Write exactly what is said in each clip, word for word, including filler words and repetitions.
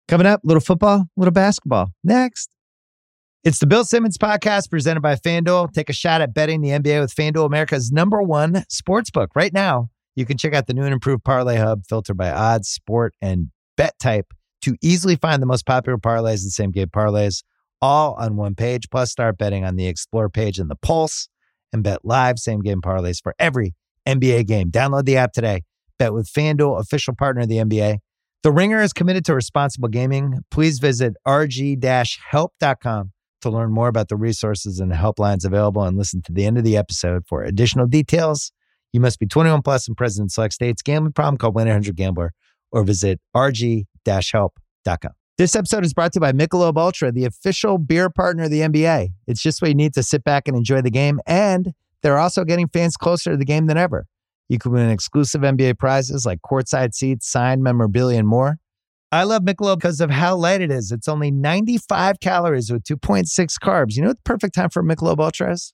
Coming up, a little football, a little basketball. Next. It's the Bill Simmons Podcast presented by FanDuel. Take a shot at betting the N B A with FanDuel, America's number one sports book. Right now, you can check out the new and improved Parlay Hub filtered by odds, sport, and bet type to easily find the most popular parlays and same-game parlays all on one page. Plus, start betting on the Explore page and the Pulse and bet live same-game parlays for every N B A game. Download the app today. Bet with FanDuel, official partner of the N B A. The Ringer is committed to responsible gaming. Please visit r g dash help dot com to learn more about the resources and helplines available and listen to the end of the episode for additional details. You must be twenty-one plus and present in select states. Gambling problem? Call one eight hundred gambler or visit r g dash help dot com. This episode is brought to you by Michelob Ultra, the official beer partner of the N B A. It's just what you need to sit back and enjoy the game, and they're also getting fans closer to the game than ever. You can win exclusive N B A prizes like courtside seats, signed memorabilia, and more. I love Michelob because of how light it is. It's only ninety-five calories with two point six carbs. You know what the perfect time for Michelob Ultra is?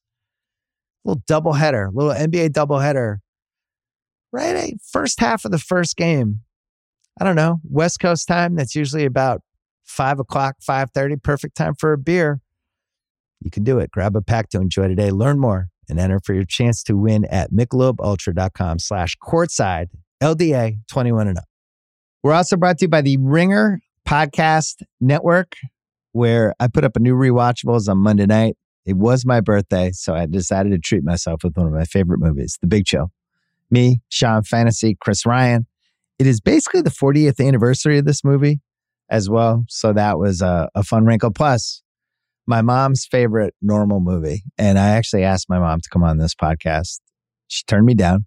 A little doubleheader, a little N B A doubleheader. Right, eh? First half of the first game. I don't know, West Coast time. That's usually about five o'clock, five thirty. Perfect time for a beer. You can do it. Grab a pack to enjoy today. Learn more and enter for your chance to win at michelobultra.com slash courtside, L D A twenty-one and up. We're also brought to you by the Ringer Podcast Network, where I put up a new Rewatchables on Monday night. It was my birthday, so I decided to treat myself with one of my favorite movies, The Big Chill. Me, Sean Fantasy, Chris Ryan. It is basically the fortieth anniversary of this movie as well, so that was a, a fun wrinkle. Plus, my mom's favorite normal movie. And I actually asked my mom to come on this podcast. She turned me down,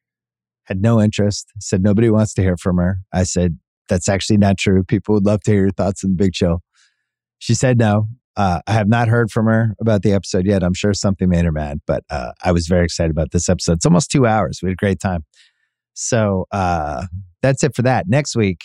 had no interest, said nobody wants to hear from her. I said, that's actually not true. People would love to hear your thoughts on The Big Chill. She said no. Uh, I have not heard from her about the episode yet. I'm sure something made her mad, but uh, I was very excited about this episode. It's almost two hours. We had a great time. So uh, that's it for that. Next week,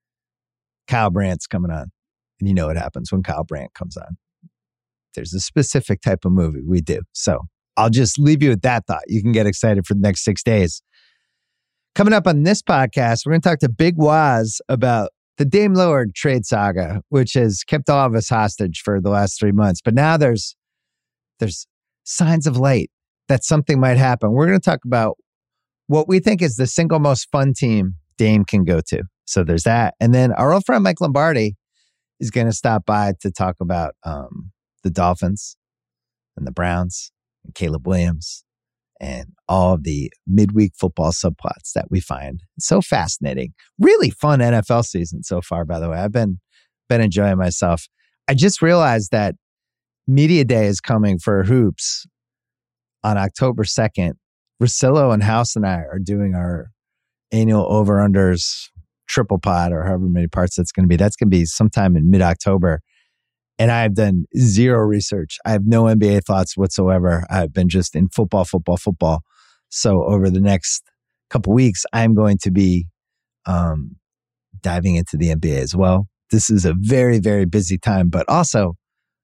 Kyle Brandt's coming on. And you know what happens when Kyle Brandt comes on. There's a specific type of movie we do. So I'll just leave you with that thought. You can get excited for the next six days. Coming up on this podcast, we're going to talk to Big Waz about the Dame Lillard trade saga, which has kept all of us hostage for the last three months. But now there's there's signs of light that something might happen. We're going to talk about what we think is the single most fun team Dame can go to. So there's that. And then our old friend Mike Lombardi is going to stop by to talk about um, the Dolphins and the Browns and Caleb Williams and all of the midweek football subplots that we find so fascinating. Really fun N F L season so far, by the way. I've been been enjoying myself. I just realized that Media Day is coming for Hoops on October second. Russillo and House and I are doing our annual over-unders triple pod, or however many parts that's going to be. That's going to be sometime in mid-October. And I've done zero research. I have no N B A thoughts whatsoever. I've been just in football, football, football. So over the next couple weeks, I'm going to be um, diving into the N B A as well. This is a very, very busy time, but also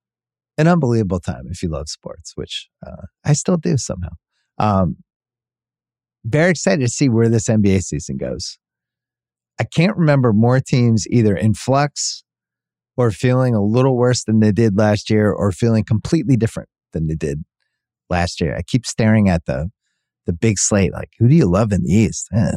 an unbelievable time if you love sports, which uh, I still do somehow. Um, very excited to see where this N B A season goes. I can't remember more teams either in flux or feeling a little worse than they did last year, or feeling completely different than they did last year. I keep staring at the the big slate, like, who do you love in the East? Eh.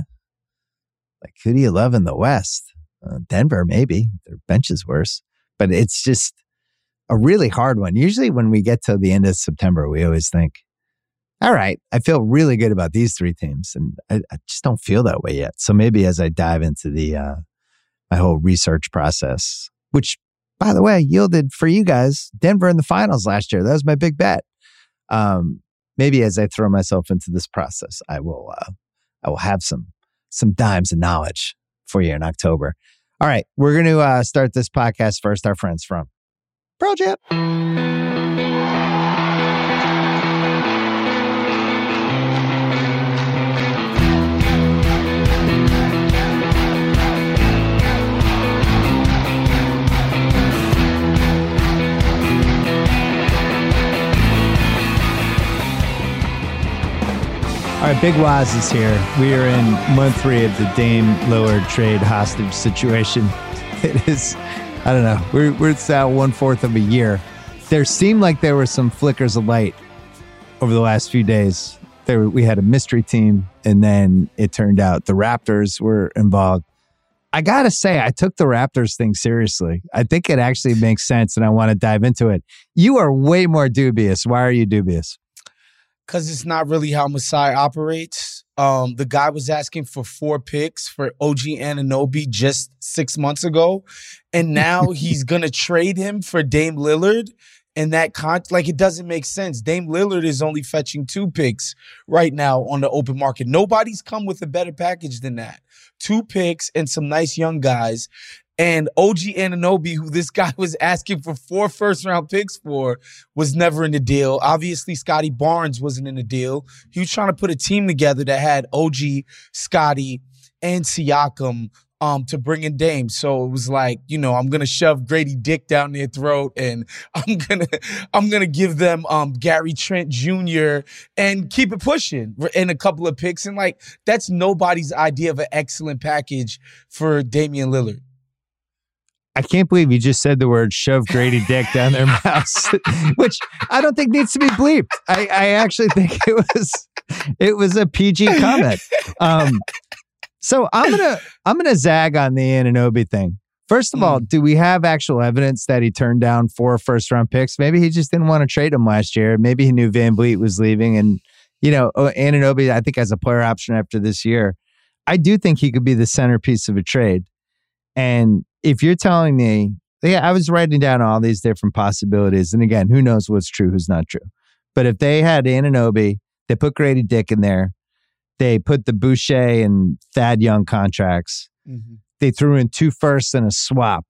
Like, who do you love in the West? Uh, Denver, maybe. Their bench is worse. But it's just a really hard one. Usually when we get to the end of September, we always think, all right, I feel really good about these three teams. And I, I just don't feel that way yet. So maybe as I dive into the uh, my whole research process, which, by the way, yielded for you guys Denver in the finals last year. That was my big bet. Um, maybe as I throw myself into this process, I will uh, I will have some some dimes of knowledge for you in October. All right, we're going to uh, start this podcast first. Our friends from Pearl Jam. All right, Big Waz is here. We are in month three of the Dame Lillard trade hostage situation. it is, I don't know, we're, we're it's out one fourth of a year. There seemed like there were some flickers of light over the last few days. There, we had a mystery team, and then it turned out the Raptors were involved. I got to say, I took the Raptors thing seriously. I think it actually makes sense, and I want to dive into it. You are way more dubious. Why are you dubious? Because it's not really how Masai operates. Um, the guy was asking for four picks for O G Anunoby just six months ago, and now he's going to trade him for Dame Lillard. And that, con- like, it doesn't make sense. Dame Lillard is only fetching two picks right now on the open market. Nobody's come with a better package than that. Two picks and some nice young guys. And O G Anunoby, who this guy was asking for four first-round picks for, was never in the deal. Obviously, Scotty Barnes wasn't in the deal. He was trying to put a team together that had O G, Scotty, and Siakam um, to bring in Dame. So it was like, you know, I'm gonna shove Grady Dick down their throat, and I'm gonna, I'm gonna give them um, Gary Trent Junior and keep it pushing in a couple of picks. And like, that's nobody's idea of an excellent package for Damian Lillard. I can't believe you just said the word shove Grady Dick down their mouths, which I don't think needs to be bleeped. I, I actually think it was it was a P G comment. Um, so I'm gonna I'm gonna zag on the Anunoby thing. First of all, Mm. do we have actual evidence that he turned down four first round picks? Maybe he just didn't want to trade him last year. Maybe he knew Van Vliet was leaving, and you know Anunoby I think has a player option after this year. I do think he could be the centerpiece of a trade. And if you're telling me, yeah, I was writing down all these different possibilities. And again, who knows what's true, who's not true. But if they had Anunoby, they put Grady Dick in there, they put the Boucher and Thad Young contracts, Mm-hmm. they threw in two firsts and a swap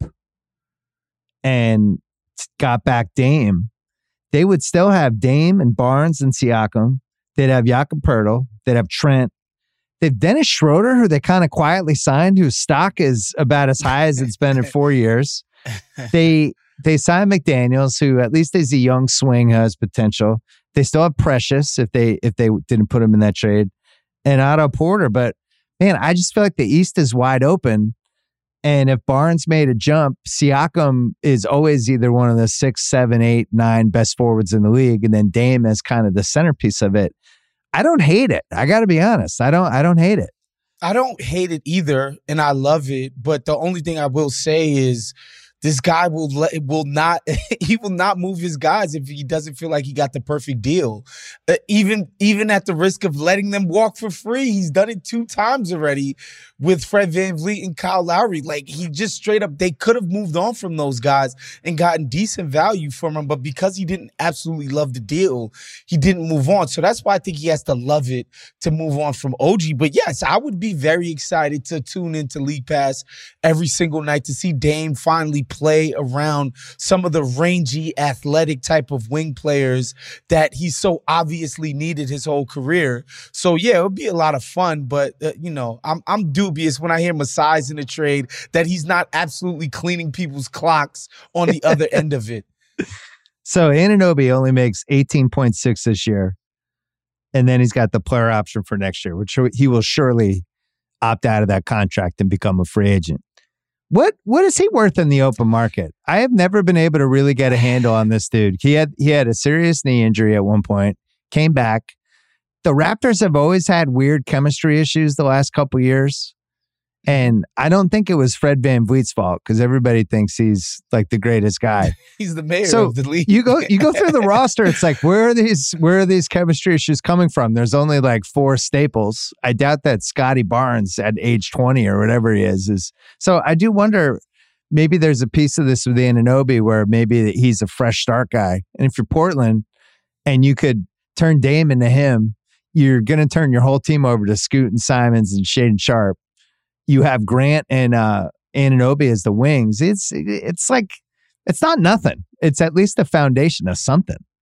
and got back Dame, they would still have Dame and Barnes and Siakam. They'd have Jakob Poeltl. They'd have Trent. They've Dennis Schroeder, who they kind of quietly signed, whose stock is about as high as it's been in four years. They they signed McDaniels, who at least is a young swing, has potential. They still have Precious if they if they didn't put him in that trade, and Otto Porter. But man, I just feel like the East is wide open. And if Barnes made a jump, Siakam is always either one of the six, seven, eight, nine best forwards in the league, and then Dame is kind of the centerpiece of it. I don't hate it. I got to be honest. I don't. I don't hate it. I don't hate it either, and I love it. But the only thing I will say is, this guy will let, will not he will not move his guys if he doesn't feel like he got the perfect deal. Uh, even even at the risk of letting them walk for free, he's done it two times already with Fred VanVleet and Kyle Lowry. Like, he just straight up, they could have moved on from those guys and gotten decent value from them, but because he didn't absolutely love the deal, he didn't move on. So that's why I think he has to love it to move on from O G. But yes, I would be very excited to tune into League Pass every single night to see Dame finally play around some of the rangy, athletic type of wing players that he so obviously needed his whole career. So yeah, it would be a lot of fun, but uh, you know, I'm I'm dubious when I hear Masai's in the trade that he's not absolutely cleaning people's clocks on the other end of it. So Anunoby only makes eighteen point six this year, and then he's got the player option for next year, which he will surely opt out of that contract and become a free agent. What what is he worth in the open market? I have never been able to really get a handle on this dude. He had he had a serious knee injury at one point, came back. The Raptors have always had weird chemistry issues the last couple years. And I don't think it was Fred VanVleet's fault, because everybody thinks he's like the greatest guy. He's the mayor so of the league. you go you go through the roster, it's like, where are these where are these chemistry issues coming from? There's only like four staples. I doubt that Scotty Barnes at age twenty or whatever he is is. So I do wonder, maybe there's a piece of this with Anunoby where maybe he's a fresh start guy. And if you're Portland and you could turn Dame into him, you're going to turn your whole team over to Scoot and Simons and Shaden Sharp. You have Grant and uh, Anunoby as the wings. It's it's like, it's not nothing. It's at least a foundation of something.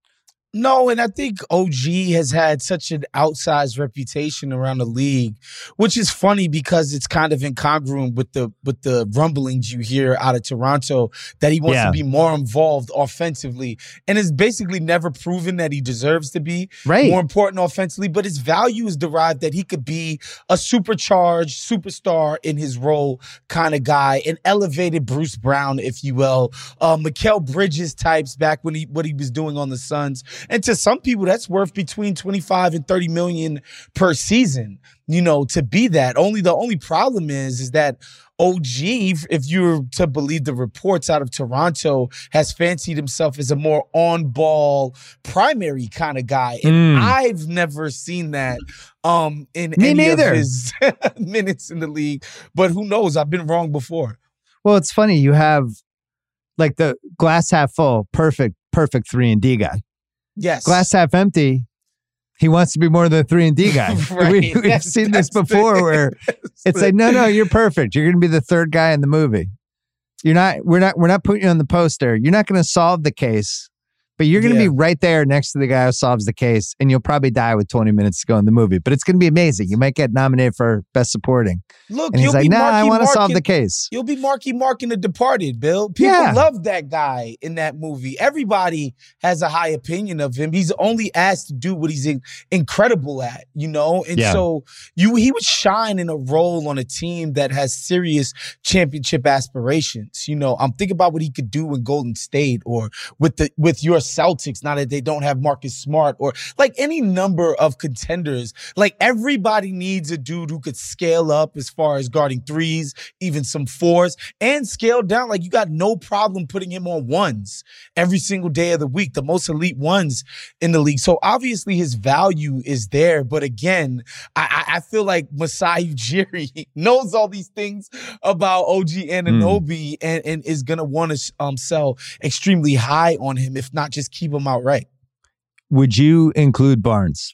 No, and I think O G has had such an outsized reputation around the league, which is funny because it's kind of incongruent with the with the rumblings you hear out of Toronto that he wants Yeah. to be more involved offensively, and has basically never proven that he deserves to be Right. more important offensively. But his value is derived that he could be a supercharged superstar in his role kind of guy, an elevated Bruce Brown, if you will, uh, Mikal Bridges types back when he what he was doing on the Suns. And to some people, that's worth between twenty-five and thirty million per season, you know, to be that. Only the only problem is, is that O G, if you're to believe the reports out of Toronto, has fancied himself as a more on-ball primary kind of guy. And Mm. I've never seen that um, in Me any neither. of his minutes in the league. But who knows? I've been wrong before. Well, it's funny. You have like the glass half full, perfect, perfect three and D guy. Yes. Glass half empty. He wants to be more than a three and D guy. Right. we, we've That's- seen this that's before the- where that's it's the- like, no, no, you're perfect. You're going to be the third guy in the movie. You're not. We're not. We're not putting you on the poster. You're not going to solve the case, but you're going to Yeah. be right there next to the guy who solves the case, and you'll probably die with twenty minutes to go in the movie. But it's going to be amazing. You might get nominated for best supporting. Look, And he's you'll like, be nah, I Marky want to Mark solve in- the case. You'll be Marky Mark in The Departed, Bill. People Yeah. love that guy in that movie. Everybody has a high opinion of him. He's only asked to do what he's in- incredible at, you know? And Yeah. so you he would shine in a role on a team that has serious championship aspirations. You know, I'm thinking about what he could do in Golden State or with the with your Celtics, now that they don't have Marcus Smart, or like any number of contenders. Like everybody needs a dude who could scale up as far as guarding threes, even some fours, and scale down. Like you got no problem putting him on ones every single day of the week, the most elite ones in the league. So obviously his value is there. But again, I, I I feel like Masai Ujiri knows all these things about O G Anunoby and, and is going to want to um, sell extremely high on him, if not just keep him outright. Would you include Barnes?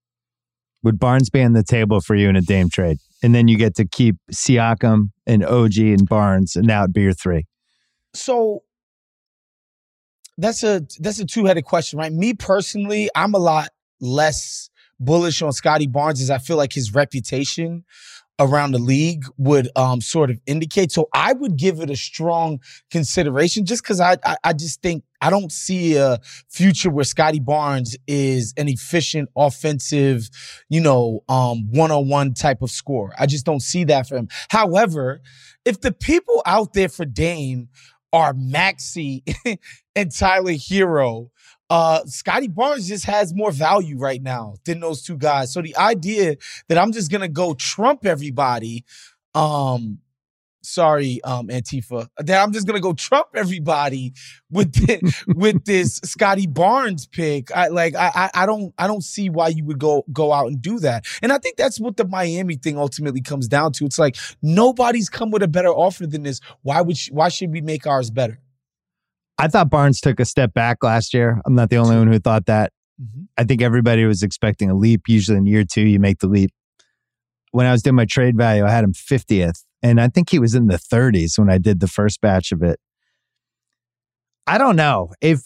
Would Barnes be on the table for you in a Dame trade? And then you get to keep Siakam and O G and Barnes, and that would be your three. So that's a that's a two-headed question, right? Me personally, I'm a lot less bullish on Scotty Barnes, as I feel like his reputation around the league would um, sort of indicate. So I would give it a strong consideration, just because I, I I just think I don't see a future where Scotty Barnes is an efficient offensive, you know, um, one-on-one type of scorer. I just don't see that for him. However, if the people out there for Dame are Maxey and Tyler Hero, Uh, Scotty Barnes just has more value right now than those two guys. So the idea that I'm just gonna go trump everybody, um, sorry, um, Antifa, that I'm just gonna go trump everybody with the, with this Scotty Barnes pick. I like, I, I, I don't, I don't see why you would go go out and do that. And I think that's what the Miami thing ultimately comes down to. It's like nobody's come with a better offer than this. Why would, sh- why should we make ours better? I thought Barnes took a step back last year. I'm not the only one who thought that. Mm-hmm. I think everybody was expecting a leap. Usually in year two, you make the leap. When I was doing my trade value, I had him fiftieth. And I think he was in the thirties when I did the first batch of it. I don't know. If,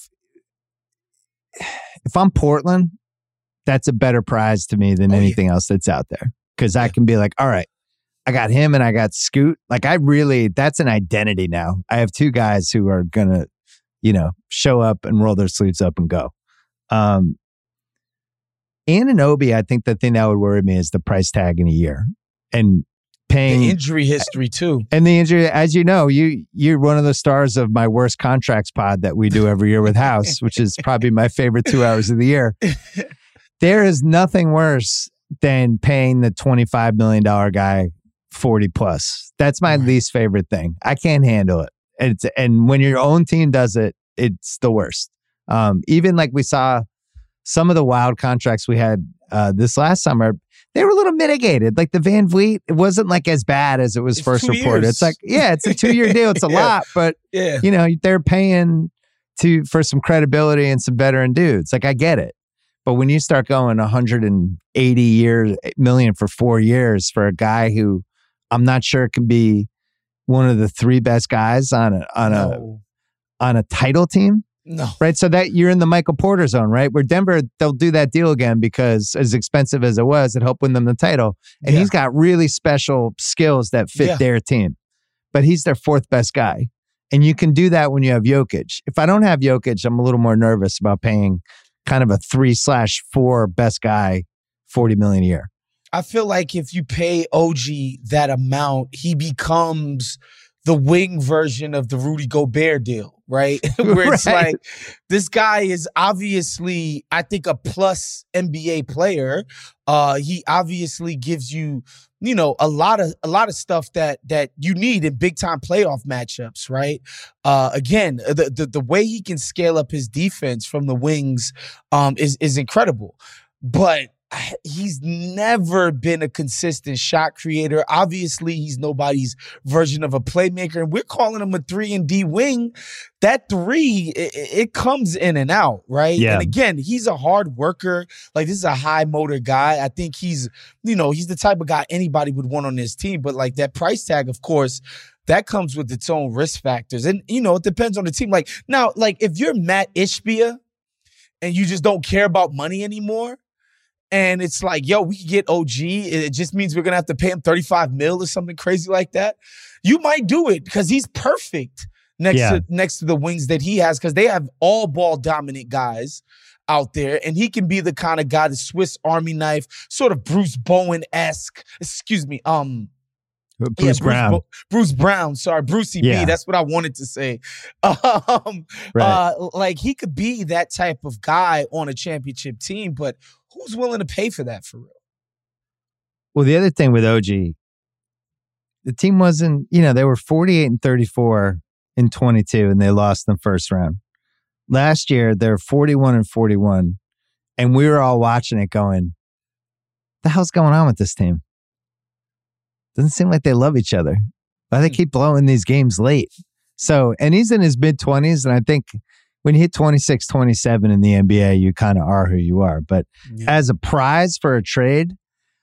if I'm Portland, that's a better prize to me than Oh, yeah. anything else that's out there. Because I Yeah. can be like, all right, I got him and I got Scoot. Like I really, that's an identity now. I have two guys who are going to, you know, show up and roll their sleeves up and go. Um, Anunoby, I think the thing that would worry me is the price tag in a year and paying The injury history too. and the injury. As you know, you you're one of the stars of my worst contracts pod that we do every year with House, which is probably my favorite two hours of the year. There is nothing worse than paying the twenty-five million dollars guy forty plus. That's my Right. least favorite thing. I can't handle it. It's, and when your own team does it, it's the worst. Um, even like we saw some of the wild contracts we had uh, this last summer, they were a little mitigated. Like the Van Vliet, it wasn't like as bad as it was It's first two reported. years. It's like, yeah, it's a two-year deal. It's a Yeah. lot, but Yeah. you know, they're paying to for some credibility and some veteran dudes. Like I get it. But when you start going one hundred eighty years million for four years for a guy who I'm not sure can be one of the three best guys on a on No. a on a title team, No. Right. So that you're in the Michael Porter zone, right? Where Denver, they'll do that deal again because as expensive as it was, it helped win them the title. And Yeah. he's got really special skills that fit Yeah. their team. But he's their fourth best guy. And you can do that when you have Jokic. If I don't have Jokic, I'm a little more nervous about paying kind of a three slash four best guy forty million a year. I feel like if you pay O G that amount, he becomes the wing version of the Rudy Gobert deal, right? Where it's Right. like, this guy is obviously, I think, a plus N B A player. Uh, he obviously gives you, you know, a lot of a lot of stuff that that you need in big time playoff matchups, right? Uh, again, the, the the way he can scale up his defense from the wings um, is is incredible, but he's never been a consistent shot creator. Obviously, he's nobody's version of a playmaker, and we're calling him a three and D wing. That three, it, it comes in and out, right? Yeah. And again, he's a hard worker. Like, this is a high motor guy. I think he's, you know, he's the type of guy anybody would want on his team. But like that price tag, of course, that comes with its own risk factors. And, you know, it depends on the team. Like, now, like if you're Matt Ishbia and you just don't care about money anymore, and it's like, yo, we can get O G. It just means we're going to have to pay him thirty-five mil or something crazy like that. You might do it because he's perfect next Yeah. to next to the wings that he has, because they have all ball dominant guys out there. And he can be the kind of guy, the Swiss Army knife, sort of Bruce Bowen-esque. Excuse me. Um, Bruce yeah, Brown. Bo- Bruce Brown. Sorry, Brucey Yeah. B. That's what I wanted to say. Um, Right. uh, like he could be that type of guy on a championship team, but who's willing to pay for that for real? Well, the other thing with O G, the team wasn't, you know, they were forty-eight and thirty-four in twenty-two and they lost in the first round. Last year, they're forty-one and forty-one. And we were all watching it going, the hell's going on with this team? Doesn't seem like they love each other. Why do they keep blowing these games late? So, and he's in his mid twenties. And I think when you hit twenty-six, twenty-seven in the N B A, you kind of are who you are. But Yeah. as a prize for a trade,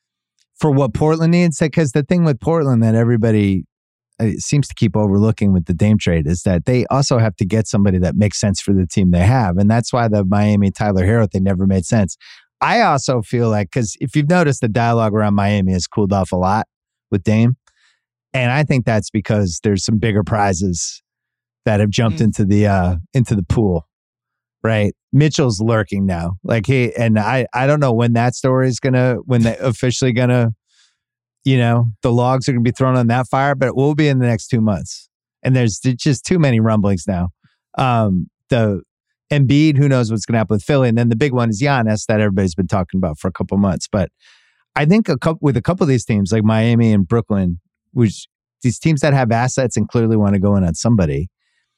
for what Portland needs, because the thing with Portland that everybody uh, seems to keep overlooking with the Dame trade is that they also have to get somebody that makes sense for the team they have. And that's why the Miami Tyler Hero thing never made sense. I also feel like, because if you've noticed, the dialogue around Miami has cooled off a lot with Dame. And I think that's because there's some bigger prizes that have jumped Mm. into the uh, into the pool. Right. Mitchell's lurking now. Like he, and I, I don't know when that story is going to, when they officially going to, you know, the logs are going to be thrown on that fire, but it will be in the next two months. And there's just too many rumblings now. Um, the Embiid, who knows what's going to happen with Philly. And then the big one is Giannis that everybody's been talking about for a couple months. But I think a couple, with a couple of these teams like Miami and Brooklyn, which these teams that have assets and clearly want to go in on somebody,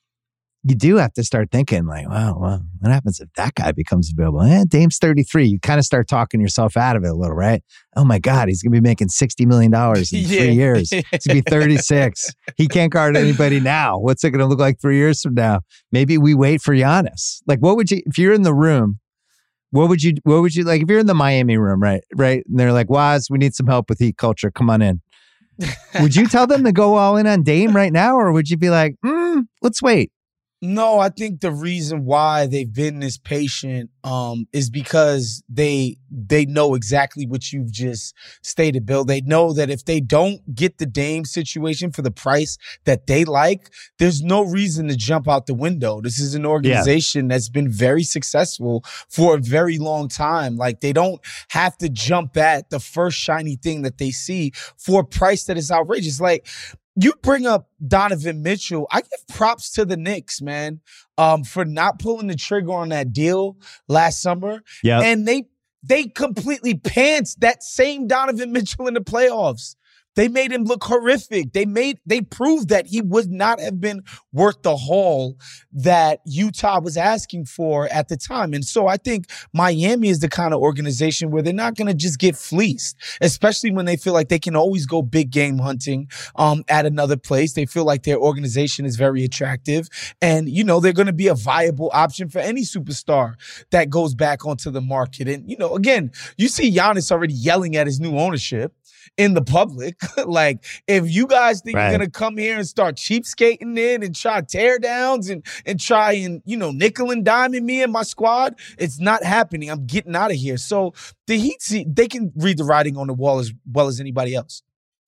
you do have to start thinking like, wow, well, what happens if that guy becomes available? Eh, Dame's thirty-three. You kind of start talking yourself out of it a little, right? Oh my God, he's going to be making sixty million dollars in Yeah. three years. He's going to be thirty-six. He can't guard anybody now. What's it going to look like three years from now? Maybe we wait for Giannis. Like, what would you, if you're in the room, what would you, what would you, like, if you're in the Miami room, right? Right. And they're like, Waz, we need some help with heat culture. Come on in. Would you tell them to go all in on Dame right now? Or would you be like, mm, let's wait? No, I think the reason why they've been this patient um, is because they they know exactly what you've just stated, Bill. They know that if they don't get the Dame situation for the price that they like, there's no reason to jump out the window. This is an organization that's been very successful for a very long time. Like, they don't have to jump at the first shiny thing that they see for a price that is outrageous. Like, you bring up Donovan Mitchell. I give props to the Knicks, man, um, for not pulling the trigger on that deal last summer. Yeah. And they they completely pants that same Donovan Mitchell in the playoffs. They made him look horrific. They made they proved that he would not have been worth the haul that Utah was asking for at the time. And so I think Miami is the kind of organization where they're not going to just get fleeced, especially when they feel like they can always go big game hunting um, at another place. They feel like their organization is very attractive. And, you know, they're going to be a viable option for any superstar that goes back onto the market. And, you know, again, you see Giannis already yelling at his new ownership. in the public. Like, if you guys think Right. you're going to come here and start cheapskating in and try tear downs and, and try and, you know, nickel and diming me and my squad, it's not happening. I'm getting out of here. So the Heat, see, they can read the writing on the wall as well as anybody else.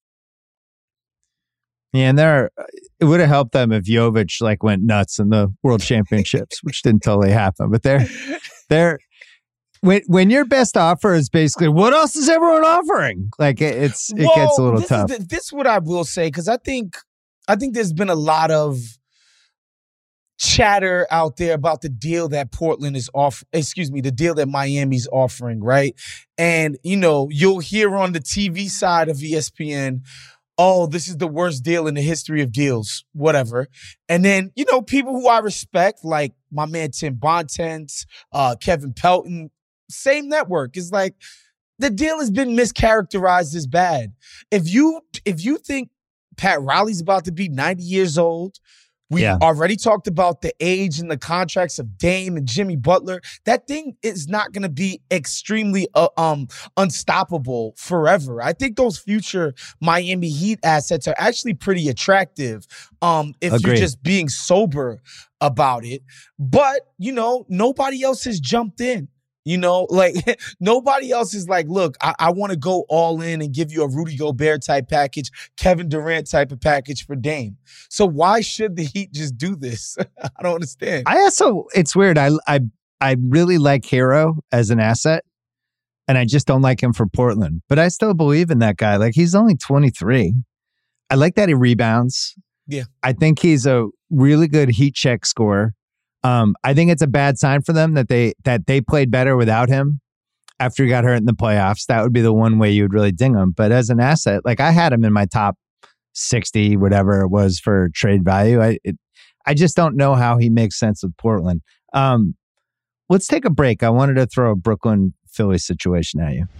Yeah, and there, it would have helped them if Jovic like went nuts in the World Championships, which didn't totally happen. But they're, they're when when your best offer is basically what else is everyone offering? Like it, it's it well, gets a little this tough. Is the, this is what I will say, because I think I think there's been a lot of chatter out there about the deal that Portland is off. Excuse me, the deal that Miami's offering, right? And you know, you'll hear on the T V side of E S P N, oh, this is the worst deal in the history of deals, whatever. And then, you know, people who I respect, like my man Tim Bontemps, uh, Kevin Pelton, same network, is like, the deal has been mischaracterized as bad. If you if you think Pat Riley's about to be ninety years old, we Yeah. already talked about the age and the contracts of Dame and Jimmy Butler. That thing is not going to be extremely uh, um unstoppable forever. I think those future Miami Heat assets are actually pretty attractive um, if Agreed. you're just being sober about it. But, you know, nobody else has jumped in. You know, like nobody else is like, look, I, I want to go all in and give you a Rudy Gobert type package, Kevin Durant type of package for Dame. So why should the Heat just do this? I don't understand. I also, it's weird. I I I really like Hero as an asset, and I just don't like him for Portland. But I still believe in that guy. Like he's only twenty-three. I like that he rebounds. Yeah, I think he's a really good heat check scorer. Um, I think it's a bad sign for them that they that they played better without him after he got hurt in the playoffs. That would be the one way you would really ding him. But as an asset, like I had him in my top sixty, whatever it was for trade value. I it, I just don't know how he makes sense with Portland. Um, let's take a break. I wanted to throw a Brooklyn Philly situation at you.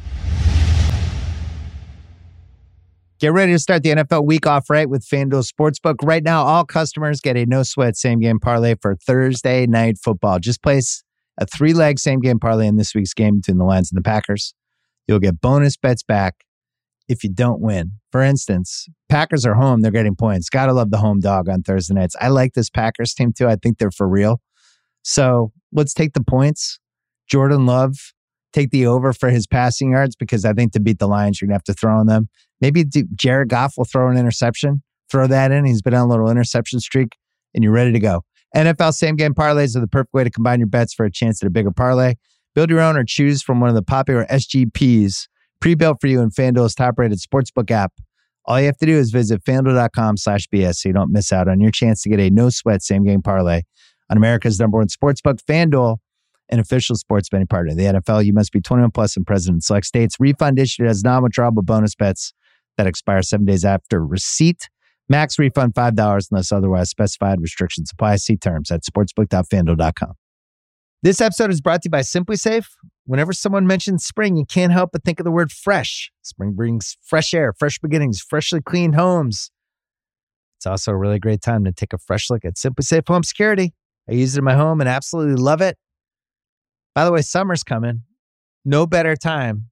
Get ready to start the N F L week off right with FanDuel Sportsbook. Right now, all customers get a no-sweat same-game parlay for Thursday night football. Just place a three-leg same-game parlay in this week's game between the Lions and the Packers. You'll get bonus bets back if you don't win. For instance, Packers are home. They're getting points. Gotta love the home dog on Thursday nights. I like this Packers team, too. I think they're for real. So let's take the points. Jordan Love, take the over for his passing yards because I think to beat the Lions, you're going to have to throw on them. Maybe Jared Goff will throw an interception. Throw that in. He's been on a little interception streak, and you're ready to go. N F L same-game parlays are the perfect way to combine your bets for a chance at a bigger parlay. Build your own or choose from one of the popular S G Ps pre-built for you in FanDuel's top-rated sportsbook app. All you have to do is visit FanDuel.com slash BS so you don't miss out on your chance to get a no-sweat same-game parlay on America's number one sportsbook, FanDuel, an official sports betting partner of the N F L. You must be twenty-one plus and present in select states. Refund issued as non-withdrawable bonus bets that expire seven days after receipt. Max refund five dollars unless otherwise specified. Restrictions apply. See terms at sportsbook dot fanduel dot com. This episode is brought to you by Simply Safe. Whenever someone mentions spring, you can't help but think of the word fresh. Spring brings fresh air, fresh beginnings, freshly cleaned homes. It's also a really great time to take a fresh look at Simply Safe Home Security. I use it in my home and absolutely love it. By the way, summer's coming. No better time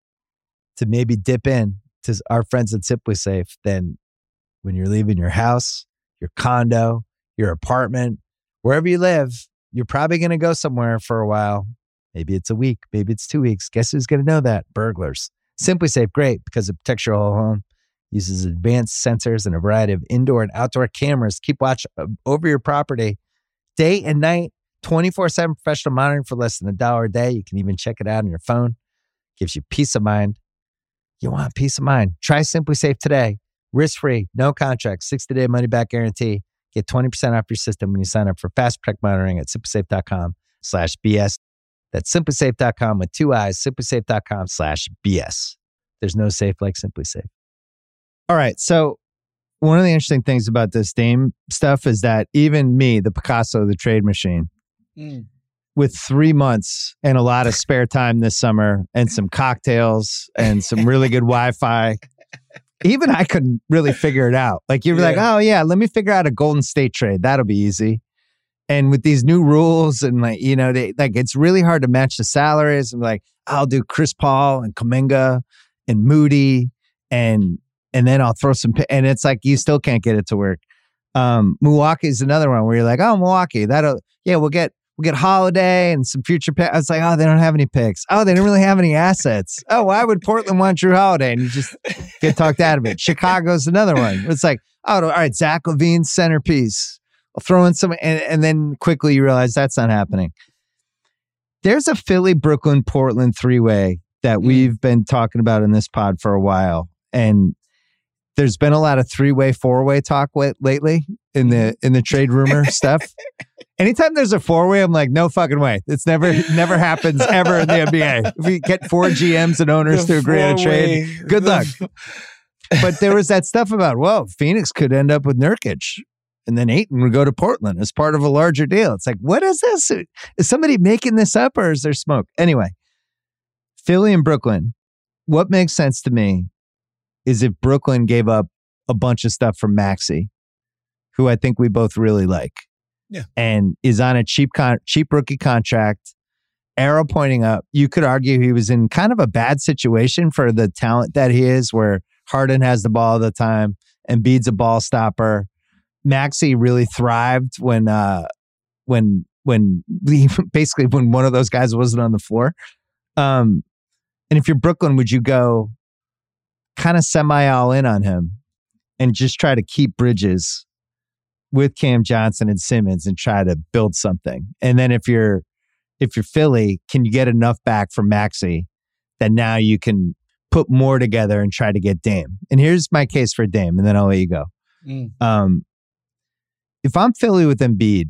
to maybe dip in to our friends at Simply Safe than when you're leaving your house, your condo, your apartment, wherever you live. You're probably going to go somewhere for a while. Maybe it's a week. Maybe it's two weeks. Guess who's going to know that? Burglars. Simply Safe, great because it protects your whole home. Uses advanced sensors and a variety of indoor and outdoor cameras. Keep watch over your property day and night. twenty-four seven professional monitoring for less than a dollar a day. You can even check it out on your phone. Gives you peace of mind. You want peace of mind. Try Simply Safe today. Risk-free, no contract, sixty-day money-back guarantee. Get twenty percent off your system when you sign up for Fast Protect Monitoring at simplysafe.com slash BS. That's simplysafe.com with two eyes, simplysafe.com slash BS. There's no safe like Simply Safe. All right, so one of the interesting things about this Dame stuff is that even me, the Picasso, the trade machine, mm. with three months and a lot of spare time this summer and some cocktails and some really good Wi-Fi, even I couldn't really figure it out. Like you'd be yeah. like, oh yeah, let me figure out a Golden State trade. That'll be easy. And with these new rules and like, you know, they, like it's really hard to match the salaries. I'm like, I'll do Chris Paul and Kuminga and Moody and and then I'll throw some, and it's like you still can't get it to work. Um, Milwaukee's another one where you're like, oh, Milwaukee, that'll yeah, we'll get we'll get Holiday and some future picks. I was like, oh, they don't have any picks. Oh, they don't really have any assets. Oh, why would Portland want Drew Holiday? And you just get talked out of it. Chicago's another one. It's like, oh, all right, Zach LaVine's centerpiece. I'll throw in some, and, and then quickly you realize that's not happening. There's a Philly, Brooklyn, Portland three-way that we've been talking about in this pod for a while, and there's been a lot of three-way, four-way talk with, lately in the in the trade rumor stuff. Anytime there's a four-way, I'm like, no fucking way. It's never never happens ever in the N B A. If we get four G Ms and owners The to agree on a trade, four-way. good The luck. But there was that stuff about, well, Phoenix could end up with Nurkic, and then Ayton would go to Portland as part of a larger deal. It's like, what is this? Is somebody making this up, or is there smoke? Anyway, Philly and Brooklyn, what makes sense to me is if Brooklyn gave up a bunch of stuff from Maxey, who I think we both really like, yeah, and is on a cheap con- cheap rookie contract, arrow pointing up. You could argue he was in kind of a bad situation for the talent that he is, where Harden has the ball all the time, Embiid's a ball stopper. Maxey really thrived when uh, when when basically when one of those guys wasn't on the floor. Um, and if you're Brooklyn, would you go kind of semi all in on him and just try to keep Bridges with Cam Johnson and Simmons and try to build something? And then if you're if you're Philly, can you get enough back from Maxey that now you can put more together and try to get Dame? And here's my case for Dame, and then I'll let you go. Mm. Um, if I'm Philly with Embiid,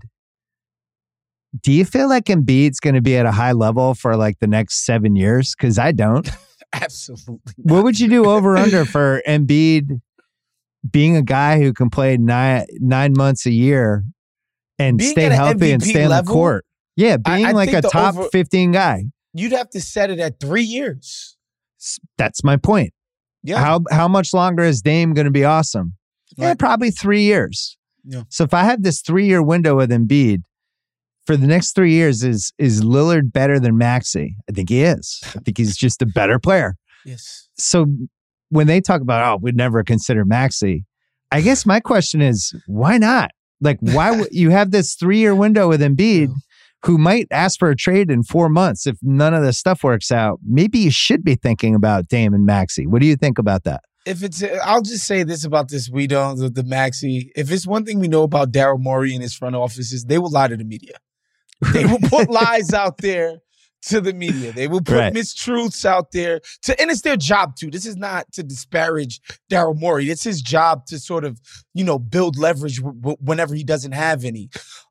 do you feel like Embiid's going to be at a high level for like the next seven years? Because I don't. Absolutely. What would you do over under for Embiid being a guy who can play nine nine months a year and Being stay at an healthy and M V P stay on the level, court? Yeah, being I- I like think a the top over- fifteen guy. You'd have to set it at three years. S- That's my point. Yeah. How how much longer is Dame going to be awesome? Yeah, Right. probably three years. Yeah. So if I have this three year window with Embiid, for the next three years, is is Lillard better than Maxey? I think he is. I think he's just a better player. Yes. So when they talk about, oh, we'd never consider Maxey, I guess my question is, why not? Like, why would you have this three year window with Embiid, who might ask for a trade in four months if none of this stuff works out? Maybe you should be thinking about Dame and Maxey. What do you think about that? If it's, I'll just say this about this. We don't the, the Maxey. If it's one thing we know about Daryl Morey and his front offices, they will lie to the media. They will put lies out there to the media. They will put Right. mistruths out there to, and it's their job to. This is not to disparage Daryl Morey. It's his job to sort of, you know, build leverage w- w- whenever he doesn't have any.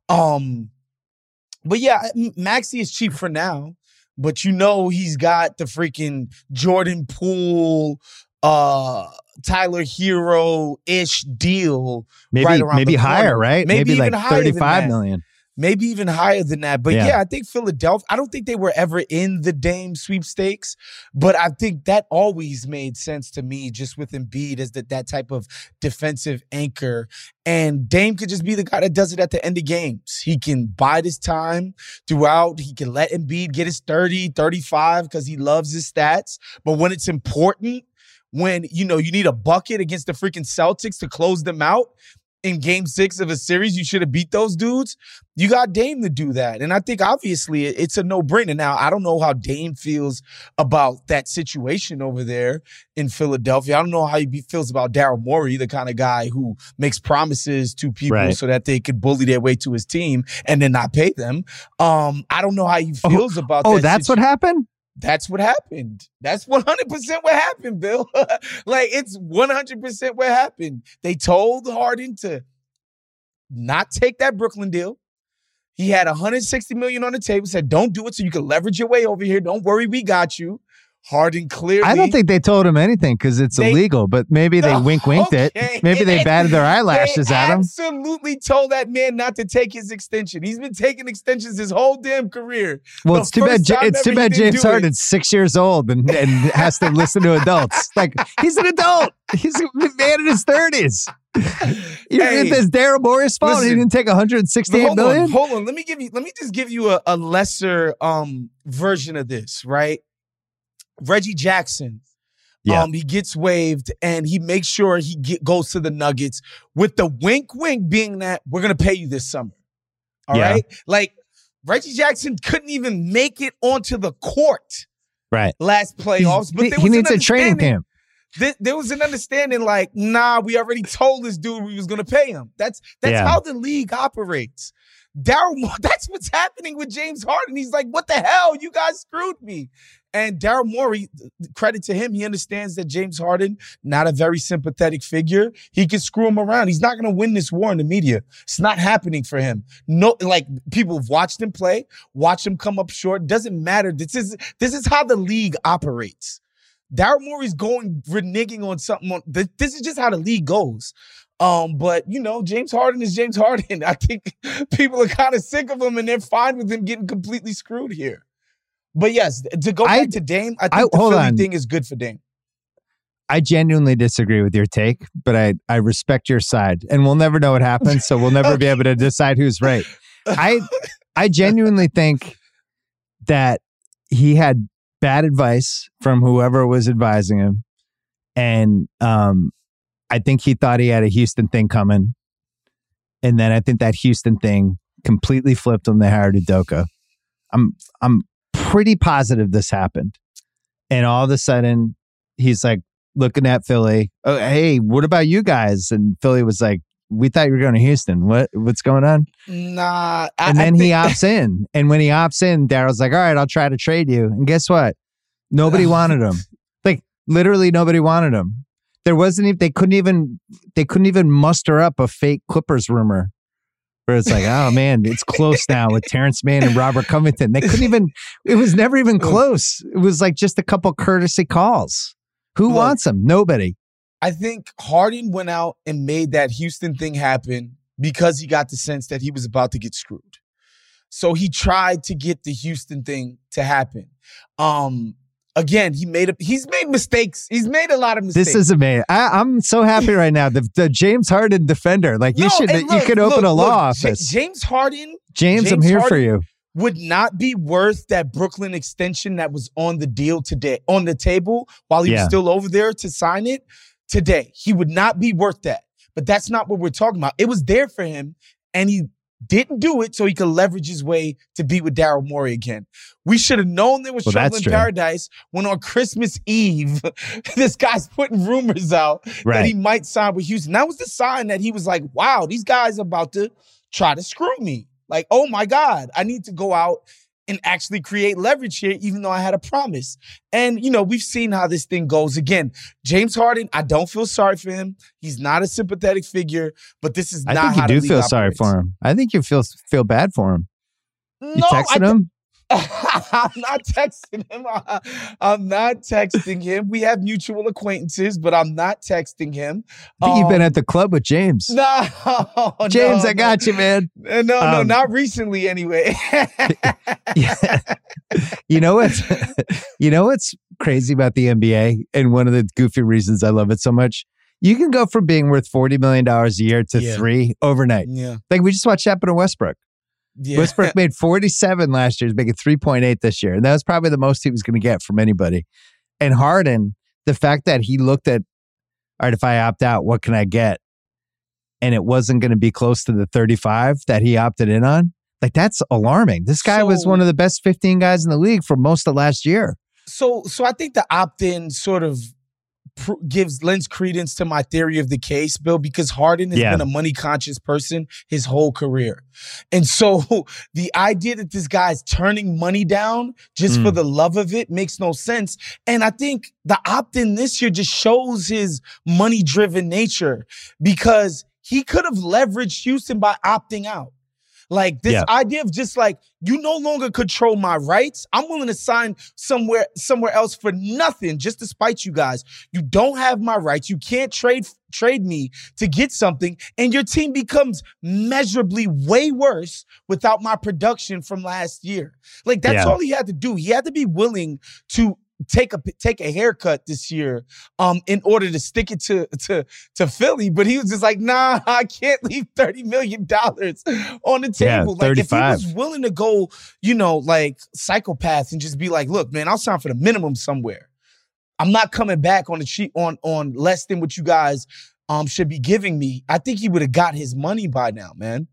Um, but yeah, M- Maxey is cheap for now. But you know he's got the freaking Jordan Poole, uh, Tyler Hero-ish deal Maybe right around maybe the higher, corner. right? Maybe Maybe, even like higher than thirty-five that. million. Maybe even higher than that. But Yeah. yeah. I think Philadelphia, I don't think they were ever in the Dame sweepstakes, but I think that always made sense to me just with Embiid as that that type of defensive anchor. And Dame could just be the guy that does it at the end of games. He can bide his time throughout. He can let Embiid get his thirty, thirty-five because he loves his stats. But when it's important, when, you know, you need a bucket against the freaking Celtics to close them out, in game six of a series, you should have beat those dudes. You got Dame to do that. And I think obviously it's a no-brainer. Now, I don't know how Dame feels about that situation over there in Philadelphia. I don't know how he be, feels about Daryl Morey, the kind of guy who makes promises to people Right. so that they could bully their way to his team and then not pay them. Um, I don't know how he feels about that. Oh, that's what situ- happened? That's what happened. That's one hundred percent what happened, Bill. Like, it's one hundred percent what happened. They told Harden to not take that Brooklyn deal. He had one hundred sixty million dollars on the table, said, don't do it so you can leverage your way over here. Don't worry, we got you. Harden clearly. I don't think they told him anything because it's They- illegal, but maybe they No, wink winked okay. it. Maybe they They- batted their eyelashes they at him. absolutely told that man not to take his extension. He's been taking extensions his whole damn career. Well, The it's too bad. first Ja- time It's too ever he bad didn't James do it. Harden's six years old and, and has to listen to adults. Like, he's an adult. He's a man in his thirties. You Hey, think that's Daryl Morey's fault? He listen. didn't take one hundred But sixty-eight hold million. on, hold on. Let me give you. Let me just give you a, a lesser um version of this, right? Reggie Jackson Yeah. Um, he gets waived, and he makes sure he get, goes to the Nuggets with the wink, wink being that we're gonna pay you this summer. All Yeah. right, like Reggie Jackson couldn't even make it onto the court right last playoffs, but he, there he was needs an a training camp. There, there was an understanding, like, nah, we already told this dude we was gonna pay him. That's that's Yeah. how the league operates. Daryl, that's what's happening with James Harden. He's like, what the hell? You guys screwed me. And Daryl Morey, credit to him, he understands that James Harden, not a very sympathetic figure. He can screw him around. He's not going to win this war in the media. It's not happening for him. No, like, people have watched him play, watch him come up short. Doesn't matter. This is this is how the league operates. Daryl Morey's going reneging on something. On, this is just how the league goes. Um, but, you know, James Harden is James Harden. I think people are kind of sick of him, and they're fine with him getting completely screwed here. But yes, to go back I, to Dame, I think I, the hold Philly on. thing is good for Dame. I genuinely disagree with your take, but I, I respect your side, and we'll never know what happens, so we'll never be able to decide who's right. I I genuinely think that he had bad advice from whoever was advising him, and um, I think he thought he had a Houston thing coming, and then I think that Houston thing completely flipped him. They hired Udoka. I'm I'm pretty positive this happened, and all of a sudden he's like looking at Philly. Oh, hey, what about you guys? And Philly was like, we thought you were going to Houston. What what's going on? Nah. I, and then I he think- opts in, and when he opts in, Daryl's like, all right, I'll try to trade you. And guess what? Nobody wanted him. Like literally nobody wanted him. There wasn't even, they couldn't even, they couldn't even muster up a fake Clippers rumor where it's like, oh man, it's close now with Terrence Mann and Robert Covington. They couldn't even, it was never even close. It was like just a couple courtesy calls. Who Look, wants him? Nobody. I think Harden went out and made that Houston thing happen because he got the sense that he was about to get screwed. So he tried to get the Houston thing to happen. Um, Again, he made a, he's made mistakes. He's made a lot of mistakes. This is amazing. I, I'm so happy right now. The, the James Harden defender. Like you No, should, and you look, could open look, a law look, office. J- James Harden. James, James I'm here Harden for you. Would not be worth that Brooklyn extension that was on the deal today, on the table while he Yeah. was still over there to sign it today. He would not be worth that. But that's not what we're talking about. It was there for him, and he didn't do it so he could leverage his way to be with Daryl Morey again. We should have known there was Well, trouble that's in true. paradise when on Christmas Eve, this guy's putting rumors out Right. that he might sign with Houston. That was the sign that he was like, wow, these guys are about to try to screw me. Like, oh my God, I need to go out and actually create leverage here, even though I had a promise. And, you know, we've seen how this thing goes. Again, James Harden, I don't feel sorry for him. He's not a sympathetic figure, but this is I not think you how do the league feel sorry operates. for him. I think you feel feel bad for him. You No, I texting th- him? I'm not texting him. I- I'm not texting him. We have mutual acquaintances, but I'm not texting him. I think you've been Um, at the club with James. No, James, no, I got you, man. No, no, no, Um, not recently anyway. Yeah. You know what's you know what's crazy about the N B A, and one of the goofy reasons I love it so much? You can go from being worth forty million dollars a year to Yeah. three overnight. Yeah. Like we just watched happen to Westbrook. Yeah. Westbrook made forty-seven last year. He's making three point eight this year. And that was probably the most he was going to get from anybody. And Harden, the fact that he looked at, all right, if I opt out, what can I get? And it wasn't going to be close to the thirty-five that he opted in on. Like, that's alarming. This guy was So- one of the best fifteen guys in the league for most of last year. So, so I think the opt-in sort of pr- gives lends credence to my theory of the case, Bill, because Harden has Yeah. been a money-conscious person his whole career, and so the idea that this guy's turning money down just for Mm. the love of it makes no sense. And I think the opt-in this year just shows his money-driven nature, because he could have leveraged Houston by opting out. Like this Yeah. idea of just like, you no longer control my rights. I'm willing to sign somewhere somewhere else for nothing just to spite you guys. You don't have my rights. You can't trade trade me to get something, and your team becomes measurably way worse without my production from last year. Like that's Yeah. all he had to do. He had to be willing to take a take a haircut this year um in order to stick it to to to Philly, but he was just like, nah, I can't leave thirty million dollars on the Yeah, table. Like if he thirty-five. was willing to go, you know, like psychopath and just be like, look, man, I'll sign for the minimum somewhere. I'm not coming back on the cheap on on less than what you guys um should be giving me. I think he would have got his money by now, man.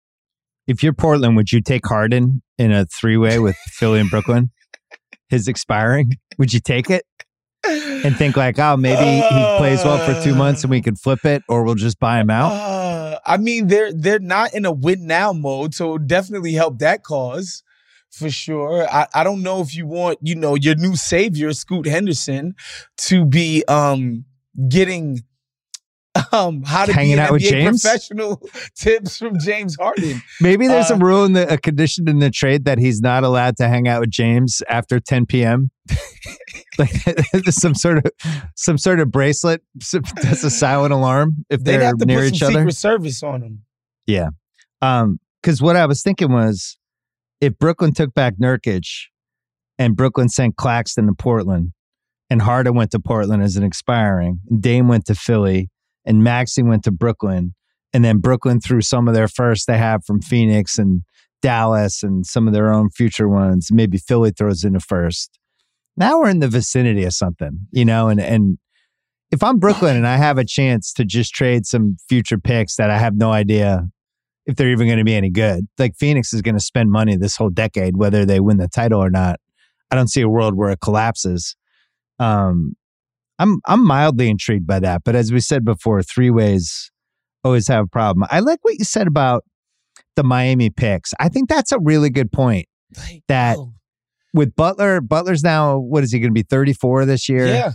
If you're Portland, would you take Harden in a three-way with Philly and Brooklyn? His expiring? Would you take it? And think like, oh, maybe he plays well for two months and we could flip it, or we'll just buy him out? Uh, I mean, they're they're not in a win now mode, so it would definitely help that cause for sure. I, I don't know if you want, you know, your new savior, Scoot Henderson, to be um getting um how to hanging be an out with N B A James professional tips from James Harden. Maybe there's Uh, a rule in the a condition in the trade that he's not allowed to hang out with James after ten p.m. Like some sort of some sort of bracelet that's a silent alarm if They'd they're have to near put each some other. Secret Service on him. Yeah. Um, because what I was thinking was if Brooklyn took back Nurkic and Brooklyn sent Claxton to Portland and Harden went to Portland as an expiring, and Dame went to Philly and Maxey went to Brooklyn, and then Brooklyn threw some of their first they have from Phoenix and Dallas and some of their own future ones. Maybe Philly throws in a first. Now we're in the vicinity of something, you know, and, and if I'm Brooklyn and I have a chance to just trade some future picks that I have no idea if they're even going to be any good, like Phoenix is going to spend money this whole decade, whether they win the title or not. I don't see a world where it collapses. Um, I'm I'm mildly intrigued by that, but as we said before, three ways always have a problem. I like what you said about the Miami picks. I think that's a really good point. Like, that oh, with Butler, Butler's now, what is he going to be, thirty-four this year? yeah.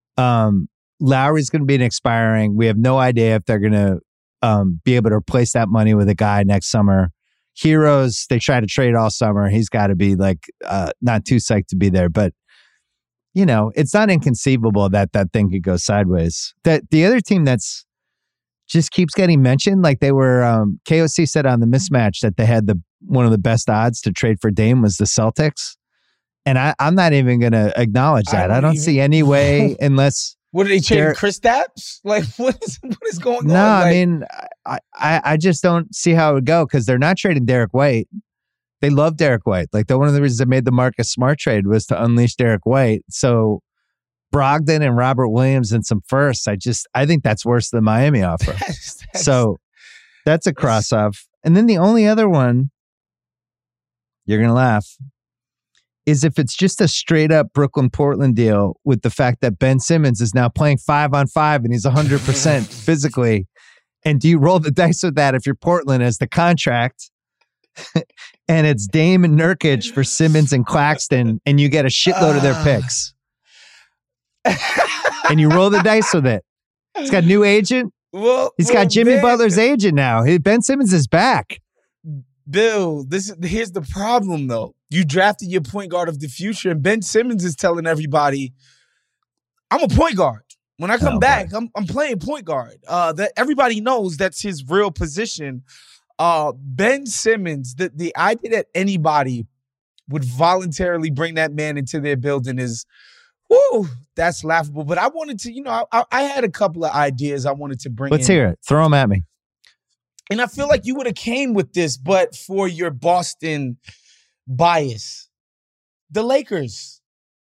Um, Lowry's going to be an expiring. We have no idea if they're going to um, be able to replace that money with a guy next summer. Heroes, they try to trade all summer. He's got to be like uh, not too psyched to be there, but you know, it's not inconceivable that that thing could go sideways. That the other team that's just keeps getting mentioned, like they were, um, K O C said on the mismatch that they had the one of the best odds to trade for Dame was the Celtics. And I, I'm not even going to acknowledge I that. don't I don't even- see any way unless. What are they trading? They're- Chris Stapps? Like, what is what is going No, on? I Like, mean, I, I, I just don't see how it would go because they're not trading Derek White. They love Derek White. Like, the one of the reasons they made the Marcus Smart trade was to unleash Derek White. So Brogdon and Robert Williams and some firsts, I just, I think that's worse than Miami offer. that's- that's- So that's a cross off. And then the only other one, you're going to laugh, is if it's just a straight up Brooklyn Portland deal with the fact that Ben Simmons is now playing five on five and he's one hundred percent physically. And do you roll the dice with that if you're Portland as the contract and it's Dame and Nurkic for Simmons and Claxton and you get a shitload of their picks and you roll the dice with it? He's got a new agent. well, He's well, got Jimmy Ben- Butler's agent now. He- Ben Simmons is back. Bill, this is here's the problem though. You drafted your point guard of the future, and Ben Simmons is telling everybody, "I'm a point guard. When I come Oh, back, I'm I'm playing point guard." Uh, that everybody knows that's his real position. Uh, Ben Simmons, the the idea that anybody would voluntarily bring that man into their building is, whoo, that's laughable. But I wanted to, you know, I, I had a couple of ideas I wanted to bring. Let's in. hear it. Throw them at me. And I feel like you would have came with this, but for your Boston bias. The Lakers.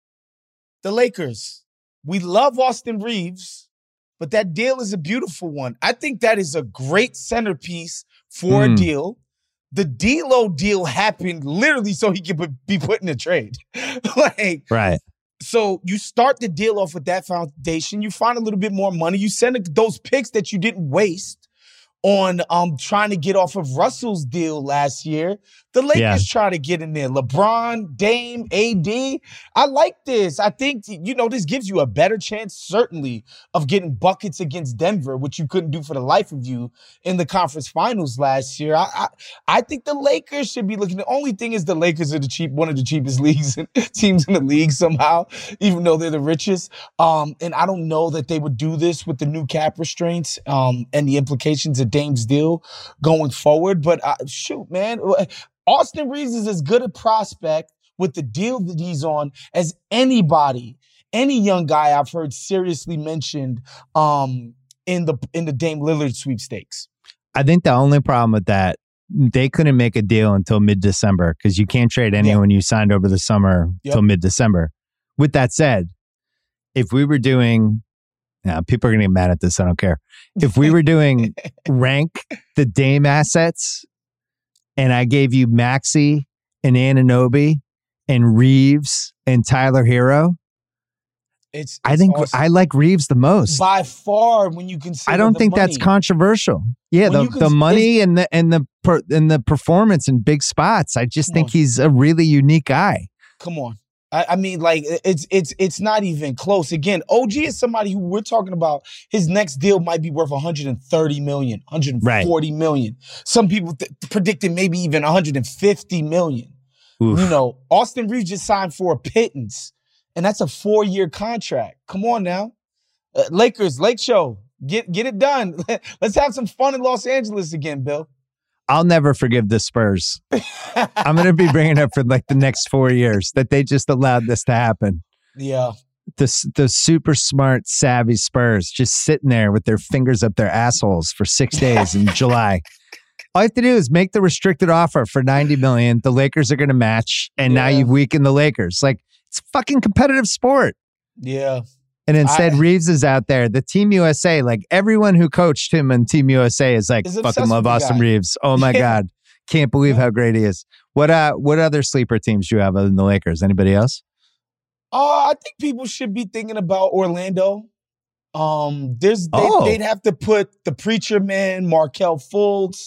The Lakers. We love Austin Reeves, but that deal is a beautiful one. I think that is a great centerpiece for Mm. a deal. The D-Lo deal happened literally so he could p- be put in a trade. like, Right. so you start the deal off with that foundation. You find a little bit more money. You send those picks that you didn't waste on um trying to get off of Russell's deal last year. The Lakers Yeah. try to get in there. LeBron, Dame, A D. I like this. I think, you know, this gives you a better chance, certainly, of getting buckets against Denver, which you couldn't do for the life of you in the conference finals last year. I I, I think the Lakers should be looking. The only thing is the Lakers are the cheap, one of the cheapest leagues teams in the league somehow, even though they're the richest. Um, and I don't know that they would do this with the new cap restraints um, and the implications of Dame's deal going forward. But uh, shoot, man, Austin Reeves is as good a prospect with the deal that he's on as anybody, any young guy I've heard seriously mentioned um, in the in the Dame Lillard sweepstakes. I think the only problem with that, they couldn't make a deal until mid-December because you can't trade anyone you signed over the summer Yep. till mid-December. With that said, if we were doing, now people are going to get mad at this. I don't care. If we were doing rank the Dame assets and I gave you Maxey and Anunoby and Reeves and Tyler Hero, It's, it's I think awesome. I like Reeves the most. By far, when you consider I don't the think money. that's controversial. Yeah, When the, you cons- the money and the and the per, and the performance in big spots. I just Come think on. he's a really unique guy. Come on. I, I mean, like, it's it's it's not even close. Again, O G is somebody who we're talking about. His next deal might be worth one hundred thirty million dollars, one hundred forty Right. million dollars. Some people th- predicted maybe even one hundred fifty million dollars. Oof. You know, Austin Reeves just signed for a pittance, and that's a four-year contract. Come on now. Uh, Lakers, Lake Show, get get it done. Let's have some fun in Los Angeles again, Bill. I'll never forgive the Spurs. I'm going to be bringing it up for like the next four years that they just allowed this to happen. Yeah. The, the super smart, savvy Spurs just sitting there with their fingers up their assholes for six days in July. All you have to do is make the restricted offer for ninety million dollars. The Lakers are going to match, and now Yeah. you've weakened the Lakers. Like, it's a fucking competitive sport. Yeah. And instead, I- Reeves is out there. The Team U S A, like everyone who coached him in Team U S A is like, Is fucking obsessed love with the Austin guy. Reeves. Oh my Yeah. God. Can't believe Yeah. how great he is. What uh what other sleeper teams do you have other than the Lakers? Anybody else? Uh, I think people should be thinking about Orlando. Um, there's they, Oh. they'd have to put the Preacher Man, Markelle Fultz.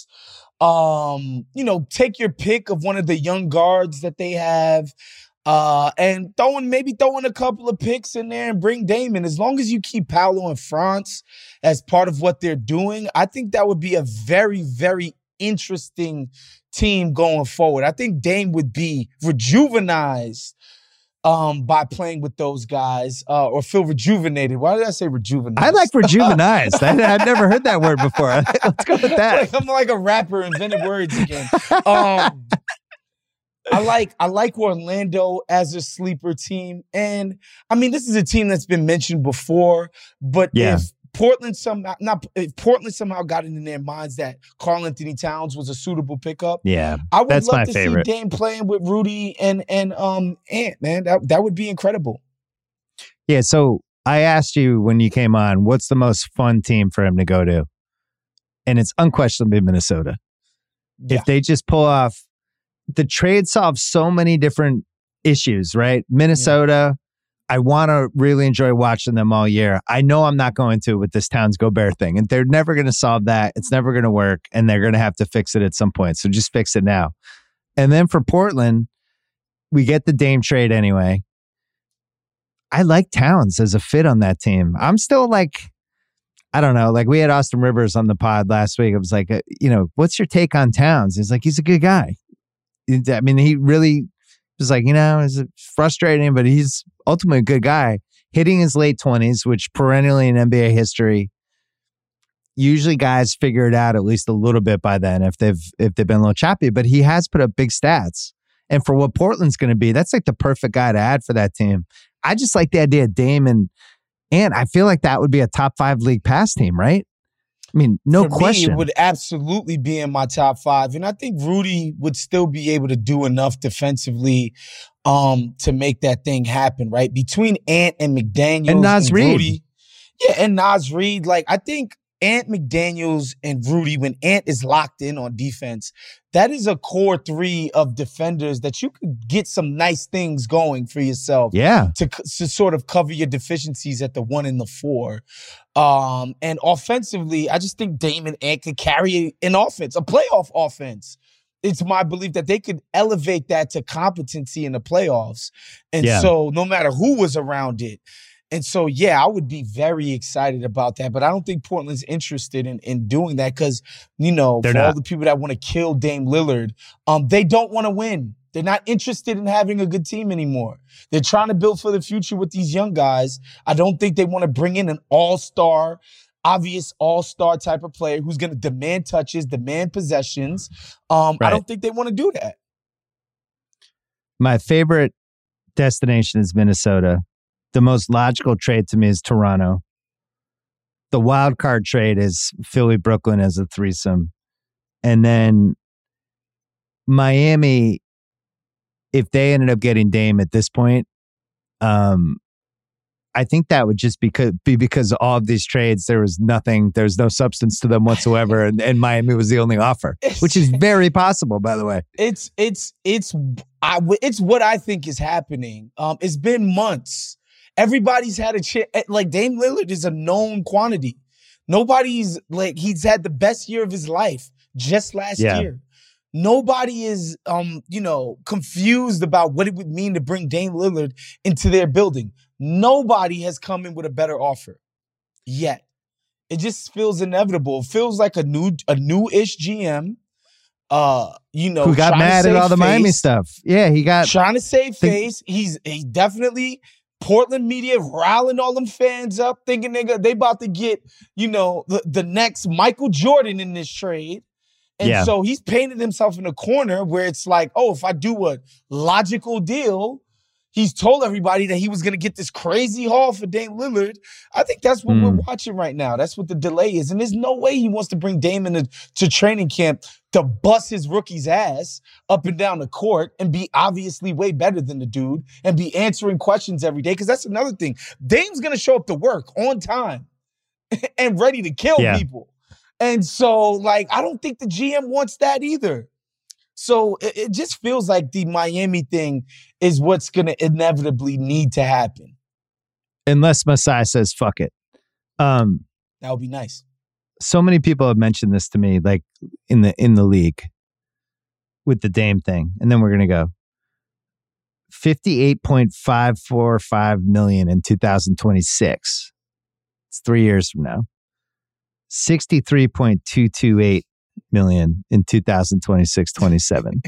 Um, you know, take your pick of one of the young guards that they have. Uh, and throwing maybe throwing a couple of picks in there and bring Damon. As long as you keep Paolo and France as part of what they're doing, I think that would be a very, very interesting team going forward. I think Dame would be rejuvenized um, by playing with those guys, uh, or feel rejuvenated. Why did I say rejuvenized? I like rejuvenized. I, I've never heard that word before. Let's go with that. Like, I'm like a rapper, invented words again. Um, I like I like Orlando as a sleeper team, and I mean this is a team that's been mentioned before. But Yeah. if Portland somehow not if Portland somehow got it in their minds that Karl Anthony Towns was a suitable pickup, Yeah, I would that's love my to favorite. see Dame playing with Rudy and and um Ant. Man, that that would be incredible. Yeah, so I asked you when you came on, what's the most fun team for him to go to? And it's unquestionably Minnesota. Yeah. If they just pull off, the trade solves so many different issues, right? Minnesota, I want to really enjoy watching them all year. I know I'm not going to with this Towns Gobert thing, and they're never going to solve that. It's never going to work, and they're going to have to fix it at some point. So just fix it now. And then for Portland, we get the Dame trade anyway. I like Towns as a fit on that team. I'm still like, I don't know, like we had Austin Rivers on the pod last week. It was like, uh, you know, what's your take on Towns? He's like, he's a good guy. I mean, he really was like, you know, it's frustrating, but he's ultimately a good guy. Hitting his late twenties, which perennially in N B A history, usually guys figure it out at least a little bit by then if they've if they've been a little choppy. But he has put up big stats. And for what Portland's going to be, that's like the perfect guy to add for that team. I just like the idea of Dame and and I feel like that would be a top five league pass team, right? I mean, no For question. me, it would absolutely be in my top five. And I think Rudy would still be able to do enough defensively um, to make that thing happen, right? Between Ant and McDaniels And Naz Reid. Rudy. Yeah, and Naz Reid. Like, I think Ant, McDaniels, and Rudy, when Ant is locked in on defense, that is a core three of defenders that you could get some nice things going for yourself. Yeah. To, to sort of cover your deficiencies at the one and the four. Um, and offensively, I just think Dame and Ant could carry an offense, a playoff offense. It's my belief that they could elevate that to competency in the playoffs. And Yeah. so no matter who was around it. And so, yeah, I would be very excited about that. But I don't think Portland's interested in, in doing that because, you know, They're for all not. the people that want to kill Dame Lillard, um, they don't want to win. They're not interested in having a good team anymore. They're trying to build for the future with these young guys. I don't think they want to bring in an all-star, obvious all-star type of player who's going to demand touches, demand possessions. Um, Right. I don't think they want to do that. My favorite destination is Minnesota. The most logical trade to me is Toronto. The wild card trade is Philly, Brooklyn as a threesome. And then Miami, if they ended up getting Dame at this point, um, I think that would just be, be because of all of these trades, there was nothing, there was no substance to them whatsoever. and, and Miami was the only offer, which is very possible, by the way. It's, it's, it's, I, it's what I think is happening. Um, it's been months. Everybody's had a chance. Like Dame Lillard is a known quantity. Nobody's like, he's had the best year of his life just last yeah. year. Nobody is, um, you know, confused about what it would mean to bring Dame Lillard into their building. Nobody has come in with a better offer yet. It just feels inevitable. It feels like a new, a new-ish G M. Uh, you know, who got mad at all the face, Miami stuff. Yeah, he got trying to save the, face. He's he definitely Portland media riling all them fans up, thinking they they about to get, you know, the, the next Michael Jordan in this trade. And yeah. so he's painted himself in a corner where it's like, oh, if I do a logical deal, he's told everybody that he was going to get this crazy haul for Dame Lillard. I think that's what mm. we're watching right now. That's what the delay is. And there's no way he wants to bring Dame into to training camp to bust his rookie's ass up and down the court and be obviously way better than the dude and be answering questions every day. Because that's another thing. Dame's going to show up to work on time and ready to kill yeah. people. And so, like, I don't think the G M wants that either. So it, it just feels like the Miami thing is what's going to inevitably need to happen. Unless Masai says, fuck it. Um, that would be nice. So many people have mentioned this to me, like in the in the league with the Dame thing. And then we're going to go fifty-eight point five four five million in two thousand twenty-six. It's three years from now. sixty-three point two two eight million in two thousand twenty-six twenty-seven.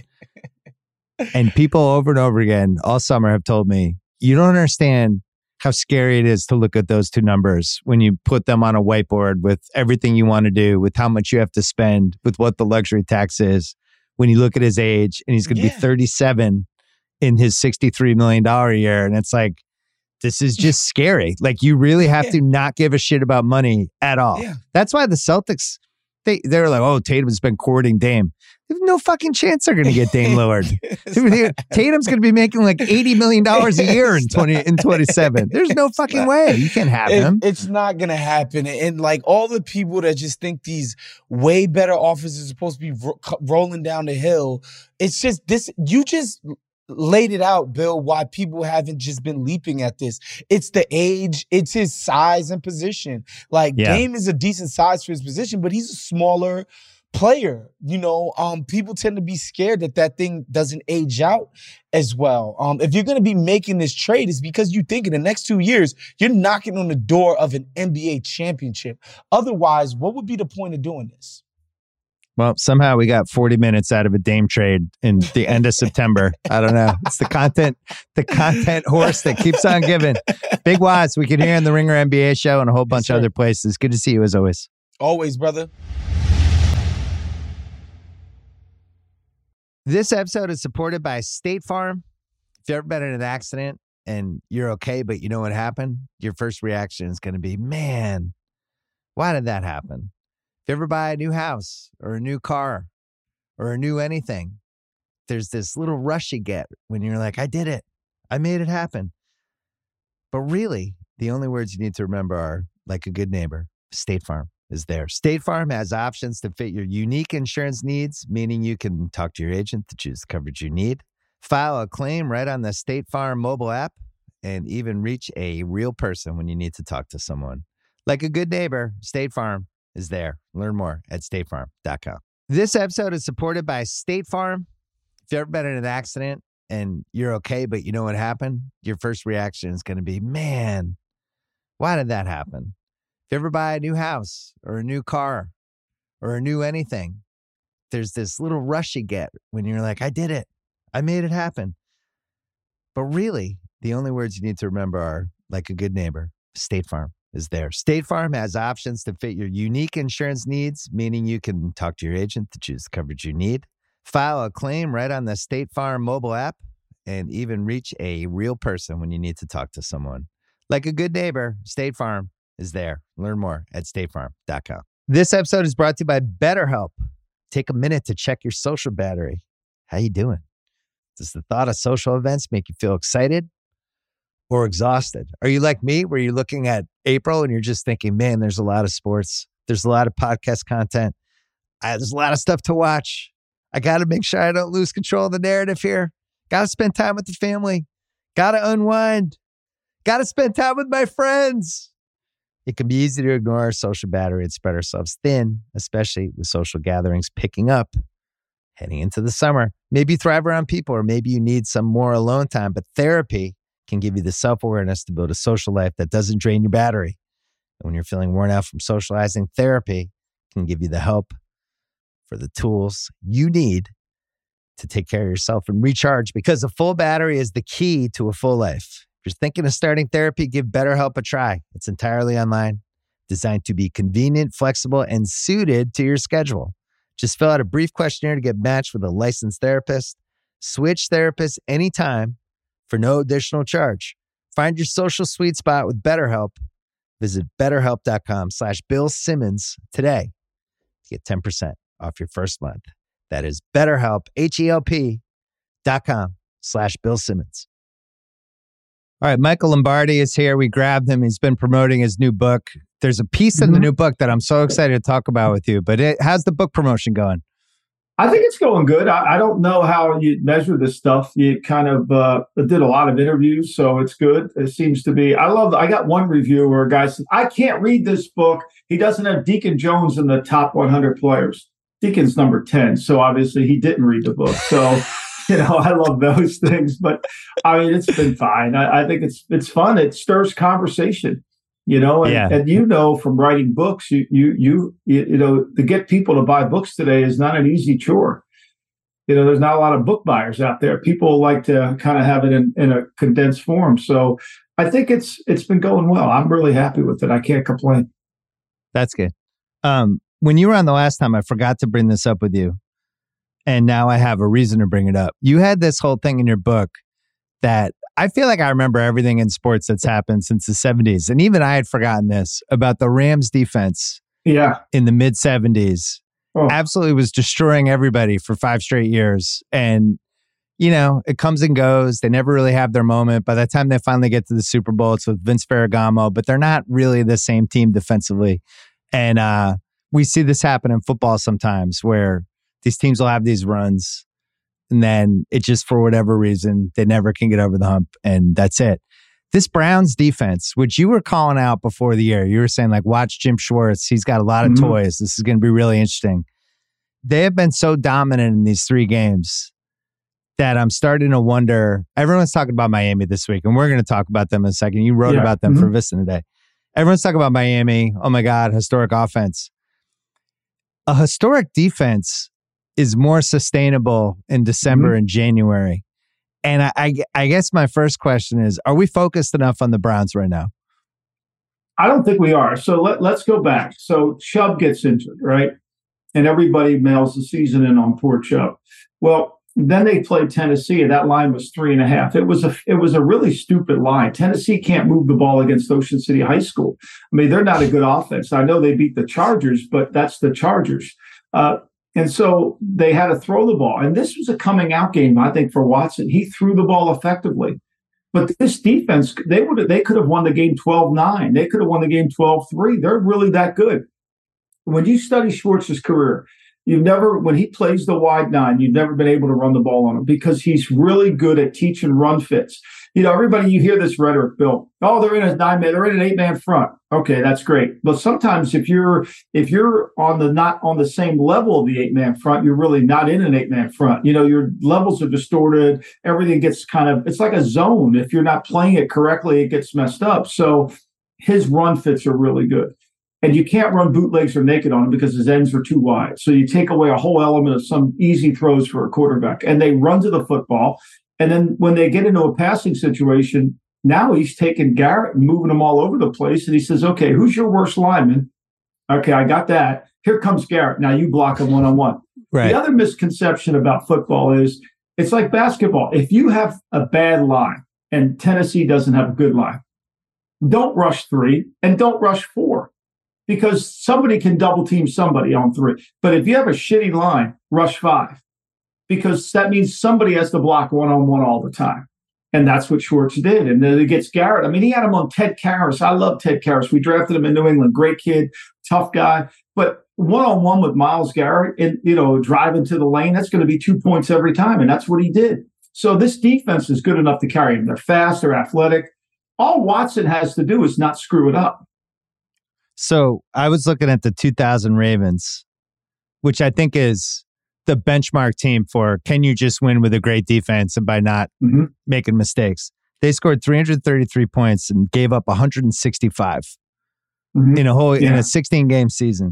And people over and over again all summer have told me, you don't understand how scary it is to look at those two numbers when you put them on a whiteboard with everything you want to do, with how much you have to spend, with what the luxury tax is. When you look at his age and he's going to yeah. be thirty-seven in his sixty-three million dollars a year. And it's like, this is just scary. Like, you really have yeah. to not give a shit about money at all. Yeah. That's why the Celtics, they, they're like, oh, Tatum's been courting Dame. There's no fucking chance they're going to get Dame Lillard. Tatum's going to be making like eighty million dollars a year in twenty in twenty-seven. There's no fucking way. You can't have it, him. It's not going to happen. And like all the people that just think these way better offers are supposed to be ro- rolling down the hill, it's just this, you just laid it out, Bill, why people haven't just been leaping at this. It's the age, it's his size and position. Like yeah. Dame is a decent size for his position, but he's a smaller player. You know, um, people tend to be scared that that thing doesn't age out as well. Um, if you're going to be making this trade, it's because you think in the next two years, you're knocking on the door of an N B A championship. Otherwise, what would be the point of doing this? Well, somehow we got forty minutes out of a Dame trade in the end of September. I don't know. It's the content, the content horse that keeps on giving. Big Waz, we can hear on the Ringer N B A show and a whole bunch yes, of other places. Good to see you as always. Always, brother. This episode is supported by State Farm. If you've ever been in an accident and you're okay, but you know what happened, your first reaction is going to be, man, why did that happen? If you ever buy a new house or a new car or a new anything, there's this little rush you get when you're like, I did it. I made it happen. But really, the only words you need to remember are, like a good neighbor, State Farm is there. State Farm has options to fit your unique insurance needs, meaning you can talk to your agent to choose the coverage you need, file a claim right on the State Farm mobile app, and even reach a real person when you need to talk to someone. Like a good neighbor, State Farm is there. Learn more at state farm dot com. This episode is supported by State Farm. If you've ever been in an accident and you're okay, but you know what happened, your first reaction is going to be, man, why did that happen? If you ever buy a new house or a new car or a new anything, there's this little rush you get when you're like, I did it. I made it happen. But really, the only words you need to remember are, like a good neighbor, State Farm is there. State Farm has options to fit your unique insurance needs, meaning you can talk to your agent to choose the coverage you need, file a claim right on the State Farm mobile app, and even reach a real person when you need to talk to someone. Like a good neighbor, State Farm is there. Learn more at state farm dot com. This episode is brought to you by BetterHelp. Take a minute to check your social battery. How you doing? Does the thought of social events make you feel excited or exhausted? Are you like me, where you're looking at April and you're just thinking, man, there's a lot of sports. There's a lot of podcast content. I, there's a lot of stuff to watch. I got to make sure I don't lose control of the narrative here. Got to spend time with the family. Got to unwind. Got to spend time with my friends. It can be easy to ignore our social battery and spread ourselves thin, especially with social gatherings picking up, heading into the summer. Maybe you thrive around people, or maybe you need some more alone time, but therapy can give you the self-awareness to build a social life that doesn't drain your battery. And when you're feeling worn out from socializing, therapy can give you the help for the tools you need to take care of yourself and recharge, because a full battery is the key to a full life. If you're thinking of starting therapy, give BetterHelp a try. It's entirely online, designed to be convenient, flexible, and suited to your schedule. Just fill out a brief questionnaire to get matched with a licensed therapist. Switch therapists anytime for no additional charge. Find your social sweet spot with BetterHelp. Visit betterhelp.com slash Bill Simmons today to get ten percent off your first month. That is BetterHelp, H-E-L-P dot com slash Bill Simmons. All right, Michael Lombardi is here. We grabbed him. He's been promoting his new book. There's a piece mm-hmm. in the new book that I'm so excited to talk about with you, but it, how's the book promotion going? I think it's going good. I, I don't know how you measure this stuff. You kind of uh, did a lot of interviews, so it's good. It seems to be. I love. I got one review where a guy said, "I can't read this book. He doesn't have Deacon Jones in the top one hundred players. Deacon's number ten, so obviously he didn't read the book." So, you know, I love those things. But I mean, it's been fine. I, I think it's it's fun. It stirs conversation. You know, and, yeah. and you know from writing books, you, you you you know, to get people to buy books today is not an easy chore. You know, there's not a lot of book buyers out there. People like to kind of have it in, in a condensed form. So I think it's it's been going well. I'm really happy with it. I can't complain. That's good. Um, when you were on the last time, I forgot to bring this up with you, and now I have a reason to bring it up. You had this whole thing in your book that I feel like I remember everything in sports that's happened since the seventies. And even I had forgotten this about the Rams defense yeah. in the mid seventies. Oh. Absolutely was destroying everybody for five straight years. And, you know, it comes and goes. They never really have their moment. By the time they finally get to the Super Bowl, it's with Vince Ferragamo, but they're not really the same team defensively. And uh, we see this happen in football sometimes where these teams will have these runs, and then it just, for whatever reason, they never can get over the hump, and that's it. This Browns defense, which you were calling out before the year, you were saying, like, watch Jim Schwartz. He's got a lot of mm-hmm. toys. This is going to be really interesting. They have been so dominant in these three games that I'm starting to wonder. Everyone's talking about Miami this week, and we're going to talk about them in a second. You wrote yeah. about them mm-hmm. for Vista today. Everyone's talking about Miami. Oh, my God, historic offense. A historic defense is more sustainable in December mm-hmm. and January. And I, I, I guess my first question is, are we focused enough on the Browns right now? I don't think we are. So let, let's go back. So Chubb gets injured, right? And everybody mails the season in on poor Chubb. Well, then they played Tennessee, and that line was three and a half. It was a it was a really stupid line. Tennessee can't move the ball against Ocean City High School. I mean, they're not a good offense. I know they beat the Chargers, but that's the Chargers. Uh, And so they had to throw the ball. And this was a coming out game, I think, for Watson. He threw the ball effectively. But this defense, they would they could have won the game twelve nine. They could have won the game twelve three. They're really that good. When you study Schwartz's career, you've never, when he plays the wide nine, you've never been able to run the ball on him because he's really good at teaching run fits. You know, everybody, you hear this rhetoric, Bill. Oh, they're in a nine man, they're in an eight man front. Okay, that's great. But sometimes if you're if you're on the not on the same level of the eight man front, you're really not in an eight man front. You know, your levels are distorted. Everything gets kind of, it's like a zone. If you're not playing it correctly, it gets messed up. So his run fits are really good. And you can't run bootlegs or naked on him because his ends are too wide. So you take away a whole element of some easy throws for a quarterback. And they run to the football. And then when they get into a passing situation, now he's taking Garrett and moving them all over the place. And he says, okay, who's your worst lineman? Okay, I got that. Here comes Garrett. Now you block him one-on-one. Right. The other misconception about football is it's like basketball. If you have a bad line and Tennessee doesn't have a good line, don't rush three and don't rush four because somebody can double team somebody on three. But if you have a shitty line, rush five. Because that means somebody has to block one-on-one all the time. And that's what Schwartz did. And then it gets Garrett. I mean, he had him on Ted Karras. I love Ted Karras. We drafted him in New England. Great kid, tough guy. But one-on-one with Myles Garrett, and you know, driving to the lane, that's going to be two points every time. And that's what he did. So this defense is good enough to carry him. They're fast, they're athletic. All Watson has to do is not screw it up. So I was looking at the two thousand Ravens, which I think is the benchmark team for can you just win with a great defense and by not mm-hmm. making mistakes. They scored three hundred thirty-three points and gave up one hundred sixty-five mm-hmm. in a whole yeah. in a sixteen game season.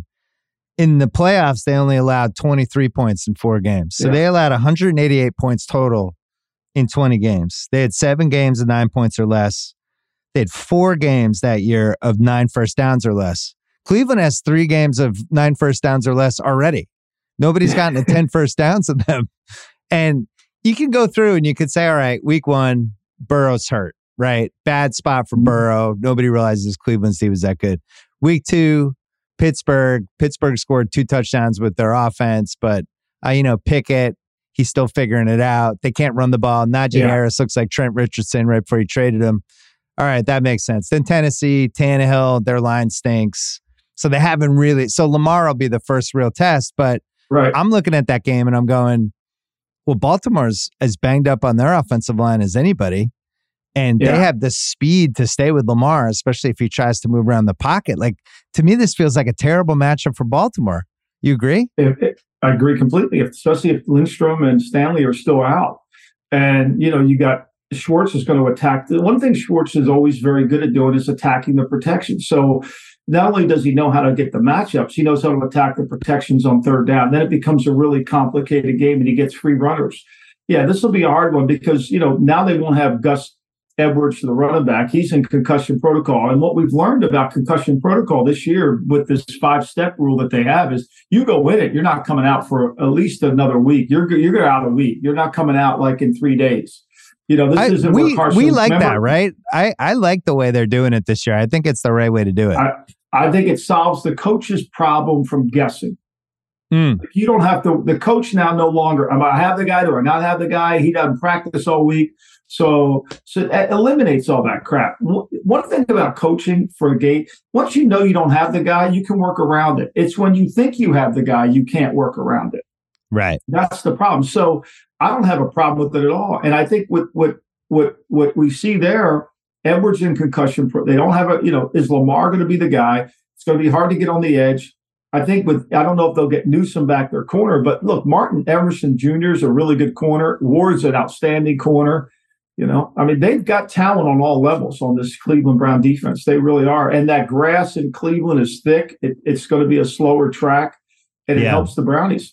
In the playoffs, they only allowed twenty-three points in four games. So yeah. they allowed one hundred eighty-eight points total in twenty games. They had seven games of nine points or less. They had four games that year of nine first downs or less. Cleveland has three games of nine first downs or less already. Nobody's gotten to ten first downs of them. And you can go through and you could say, all right, week one, Burrow's hurt, right? Bad spot for Burrow. Nobody realizes Cleveland's team was that good. Week two, Pittsburgh. Pittsburgh scored two touchdowns with their offense, but, uh, you know, Pickett, he's still figuring it out. They can't run the ball. Najee yeah. Harris looks like Trent Richardson right before he traded him. All right, that makes sense. Then Tennessee, Tannehill, their line stinks. So they haven't really... So Lamar will be the first real test, but right. I'm looking at that game and I'm going, well, Baltimore's as banged up on their offensive line as anybody. And yeah. they have the speed to stay with Lamar, especially if he tries to move around the pocket. Like, to me, this feels like a terrible matchup for Baltimore. You agree? If, if, I agree completely, if, especially if Lindstrom and Stanley are still out. And, you know, you got Schwartz is going to attack. The one thing Schwartz is always very good at doing is attacking the protection. So not only does he know how to get the matchups, he knows how to attack the protections on third down. Then it becomes a really complicated game and he gets free runners. Yeah, this will be a hard one because, you know, now they won't have Gus Edwards, the running back. He's in concussion protocol. And what we've learned about concussion protocol this year with this five-step rule that they have is you go in it, you're not coming out for at least another week. You're you're out a week. You're not coming out like in three days. You know, this I, isn't we, Carson, we like remember, that, right? I, I like the way they're doing it this year. I think it's the right way to do it. I, I think it solves the coach's problem from guessing. Mm. You don't have to, the coach now no longer, am I have the guy, do I not have the guy? He doesn't practice all week. So, so it eliminates all that crap. One thing about coaching for a game, once you know you don't have the guy, you can work around it. It's when you think you have the guy, you can't work around it. Right. That's the problem. So I don't have a problem with it at all. And I think what what what what we see there, Edwards in concussion, they don't have a, you know, is Lamar going to be the guy? It's going to be hard to get on the edge. I think with, I don't know if they'll get Newsome back their corner, but look, Martin Emerson Junior is a really good corner. Ward's an outstanding corner. You know, I mean, they've got talent on all levels on this Cleveland Brown defense. They really are. And that grass in Cleveland is thick. It, it's going to be a slower track, and it yeah. helps the Brownies.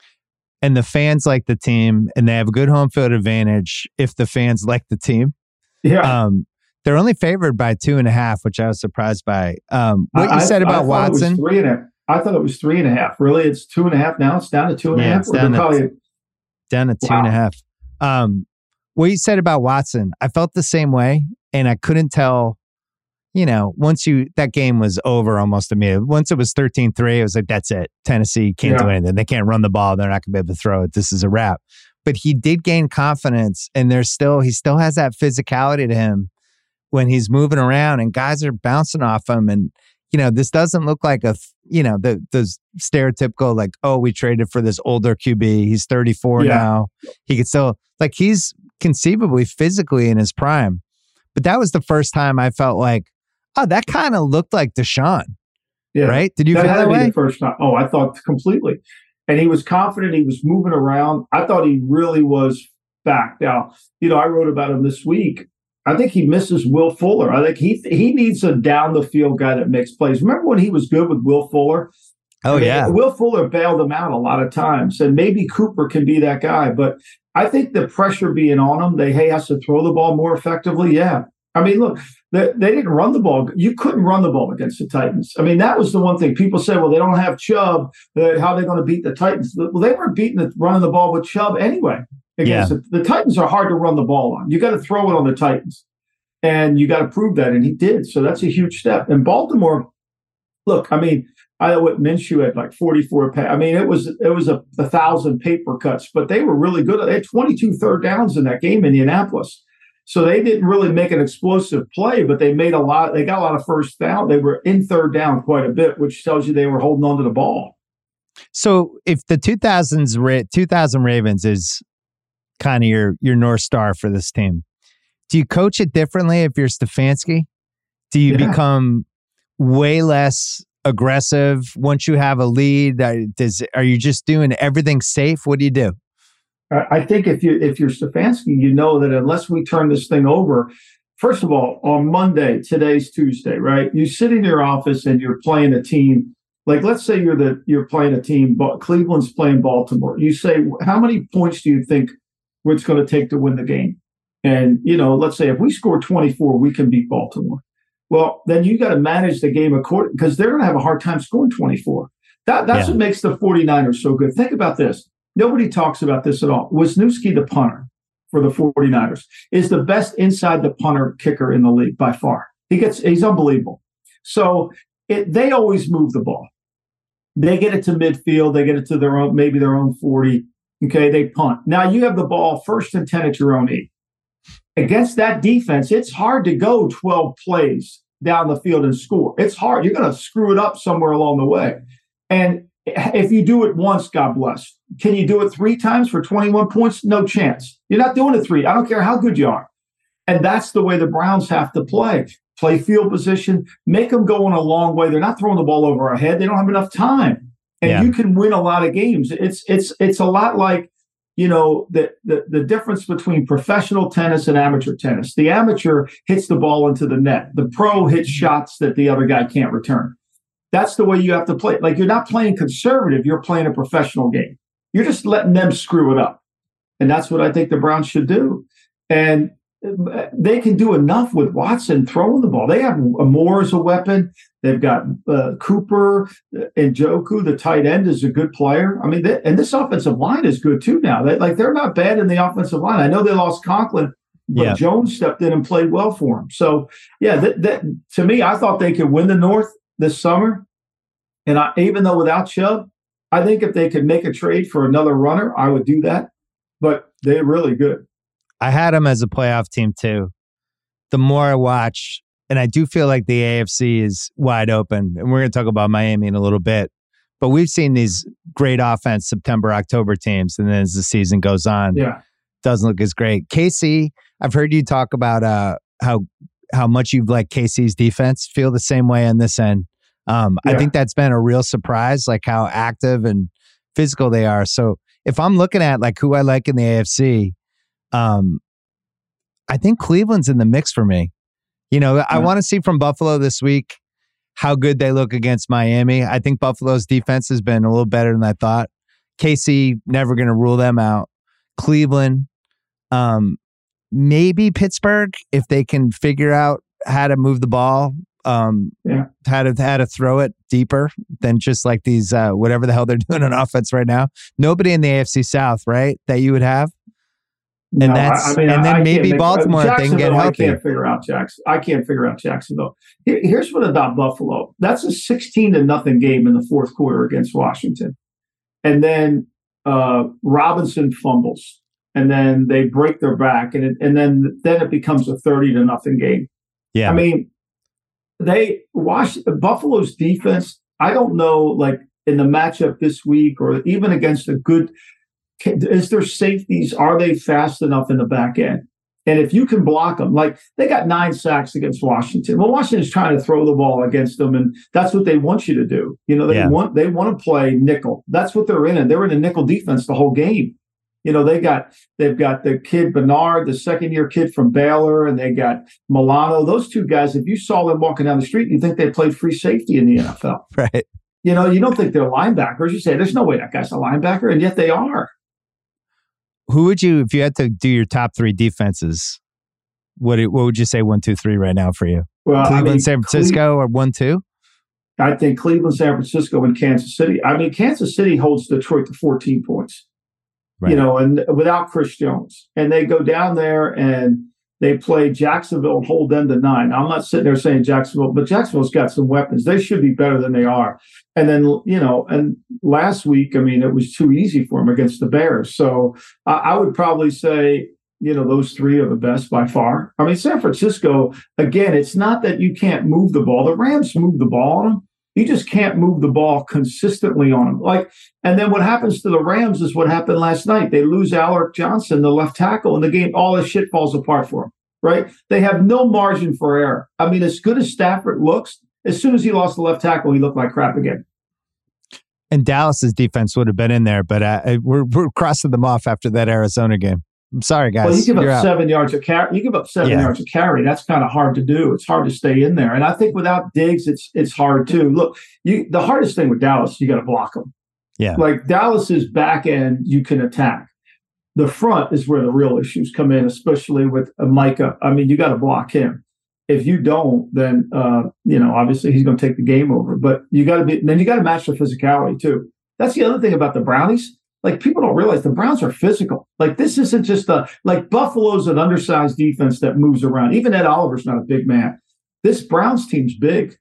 And the fans like the team, and they have a good home field advantage if the fans like the team. Yeah. Um, they're only favored by two and a half, which I was surprised by. Um, what you I, said about I Watson. It was three and a half. I thought it was three and a half. Really? It's two and a half now? It's down to two and yeah, a half? It's down, to, probably, down to two wow. and a half. Um, what you said about Watson, I felt the same way, and I couldn't tell, you know, once you, that game was over almost immediately. Once it was thirteen three, it was like, that's it. Tennessee can't yeah. do anything. They can't run the ball. They're not going to be able to throw it. This is a wrap. But he did gain confidence, and there's still, he still has that physicality to him when he's moving around and guys are bouncing off him. And, you know, this doesn't look like a, you know, the, the stereotypical, like, oh, we traded for this older Q B. He's thirty-four yeah. now. He could still, like, he's conceivably physically in his prime. But that was the first time I felt like, oh, that kind of looked like Deshaun. Yeah. Right? Did you that feel that way? The first time. Oh, I thought completely. And he was confident. He was moving around. I thought he really was back. Now, you know, I wrote about him this week. I think he misses Will Fuller. I think he he needs a down the field guy that makes plays. Remember when he was good with Will Fuller? Oh, I mean, yeah. Will Fuller bailed him out a lot of times. And maybe Cooper can be that guy. But I think the pressure being on him, they, hey, has to throw the ball more effectively. Yeah. I mean, look, they, they didn't run the ball. You couldn't run the ball against the Titans. I mean, that was the one thing. People say, well, they don't have Chubb. Uh, how are they going to beat the Titans? Well, they weren't beating the, running the ball with Chubb anyway. Against yeah. the, the Titans are hard to run the ball on. You got to throw it on the Titans. And you got to prove that. And he did. So that's a huge step. And Baltimore, look, I mean, I know what Minshew had like forty-four. I mean, it was it was a, a thousand paper cuts, but they were really good. They had twenty-two third downs in that game in Indianapolis. So they didn't really make an explosive play, but they made a lot. They got a lot of first down. They were in third down quite a bit, which tells you they were holding on to the ball. So if the two thousands two thousand Ravens is kind of your your North Star for this team, do you coach it differently if you're Stefanski? Do you yeah. become way less aggressive once you have a lead? Does are you just doing everything safe? What do you do? I think if you if you're Stefanski, you know that unless we turn this thing over, first of all, on Monday, today's Tuesday, right? You sit in your office and you're playing a team. Like, let's say you're the you're playing a team, but Cleveland's playing Baltimore. You say, how many points do you think it's going to take to win the game? And, you know, let's say if we score twenty-four, we can beat Baltimore. Well, then you got to manage the game according, because they're going to have a hard time scoring twenty-four. That, that's yeah. what makes the 49ers so good. Think about this. Nobody talks about this at all. Wisniewski, the punter for the 49ers, is the best inside the punter kicker in the league by far. He gets he's unbelievable. So it, they always move the ball. They get it to midfield. They get it to their own, maybe their own forty. Okay, they punt. Now you have the ball first and ten at your own eight. Against that defense, it's hard to go twelve plays down the field and score. It's hard. You're going to screw it up somewhere along the way. And if you do it once, God bless. Can you do it three times for twenty-one points? No chance. You're not doing it three. I don't care how good you are. And that's the way the Browns have to play. Play field position, make them go on a long way. They're not throwing the ball over our head. They don't have enough time. And yeah. you can win a lot of games. It's it's it's a lot like, you know, the, the the difference between professional tennis and amateur tennis. The amateur hits the ball into the net. The pro hits shots that the other guy can't return. That's the way you have to play. Like, you're not playing conservative. You're playing a professional game. You're just letting them screw it up. And that's what I think the Browns should do. And they can do enough with Watson throwing the ball. They have Moore as a weapon. They've got uh, Cooper and Njoku. The tight end is a good player. I mean, they, and this offensive line is good too now. They, like, they're not bad in the offensive line. I know they lost Conklin, but yeah. Jones stepped in and played well for him. So, yeah, that, that, to me, I thought they could win the North this summer. And I, even though without Chubb, I think if they could make a trade for another runner, I would do that. But they're really good. I had them as a playoff team too. The more I watch, and I do feel like the A F C is wide open, and we're going to talk about Miami in a little bit, but we've seen these great offense September, October teams, and then as the season goes on, yeah, doesn't look as great. K C, I've heard you talk about uh, how how much you've liked K C's defense. Feel the same way on this end. Um, yeah. I think that's been a real surprise, like how active and physical they are. So if I'm looking at like who I like in the A F C, um, I think Cleveland's in the mix for me. You know, yeah. I want to see from Buffalo this week how good they look against Miami. I think Buffalo's defense has been a little better than I thought. K C, never going to rule them out. Cleveland, um, maybe Pittsburgh, if they can figure out how to move the ball, um, yeah. how to how to throw it deeper than just like these, uh, whatever the hell they're doing on offense right now. Nobody in the A F C South, right, that you would have? And no, that's I mean, and then I maybe Baltimore if they can get healthy. I can't figure out Jackson. I can't figure out Jacksonville. Here, here's what about Buffalo. That's a sixteen to nothing game in the fourth quarter against Washington, and then uh, Robinson fumbles, and then they break their back, and it, and then then it becomes a thirty to nothing game. Yeah, I mean, they wash Buffalo's defense. I don't know, like in the matchup this week, or even against a good. Is there safeties? Are they fast enough in the back end? And if you can block them, like they got nine sacks against Washington. Well, Washington's trying to throw the ball against them, and that's what they want you to do. You know, they yeah. want they want to play nickel. That's what they're in, and they're in a nickel defense the whole game. You know, they got they've got the kid Bernard, the second year kid from Baylor, and they got Milano. Those two guys, if you saw them walking down the street, you think they played free safety in the N F L. Right. You know, you don't think they're linebackers. You say, there's no way that guy's a linebacker, and yet they are. Who would you, if you had to do your top three defenses, what what would you say one, two, three right now for you? Well, Cleveland, I mean, San Francisco, Cle- or one, two? I think Cleveland, San Francisco, and Kansas City. I mean, Kansas City holds Detroit to fourteen points, right. you know, and without Chris Jones. And they go down there and they play Jacksonville and hold them to nine. I'm not sitting there saying Jacksonville, but Jacksonville's got some weapons. They should be better than they are. And then, you know, and last week, I mean, it was too easy for them against the Bears. So uh, I would probably say you know, those three are the best by far. I mean, San Francisco, again, it's not that you can't move the ball. The Rams move the ball on them. You just can't move the ball consistently on them. Like, and then what happens to the Rams is what happened last night. They lose Alec Johnson, the left tackle, and the game, all this shit falls apart for them, right? They have no margin for error. I mean, as good as Stafford looks, as soon as he lost the left tackle, he looked like crap again. And Dallas's defense would have been in there, but uh, we're we're crossing them off after that Arizona game. I'm sorry, guys. Well, you give You're up out. seven yards of carry. You give up seven Yeah. yards of carry. That's kind of hard to do. It's hard to stay in there. And I think without Diggs, it's it's hard too. Look, you the hardest thing with Dallas, you got to block them. Yeah. Like Dallas's back end, you can attack. The front is where the real issues come in, especially with uh, Micah. I mean, you got to block him. If you don't, then uh, you know obviously he's going to take the game over. But you got to be then you got to match the physicality too. That's the other thing about the Brownies. Like, people don't realize the Browns are physical. Like, this isn't just a, like, Buffalo's an undersized defense that moves around. Even Ed Oliver's not a big man. This Browns team's big.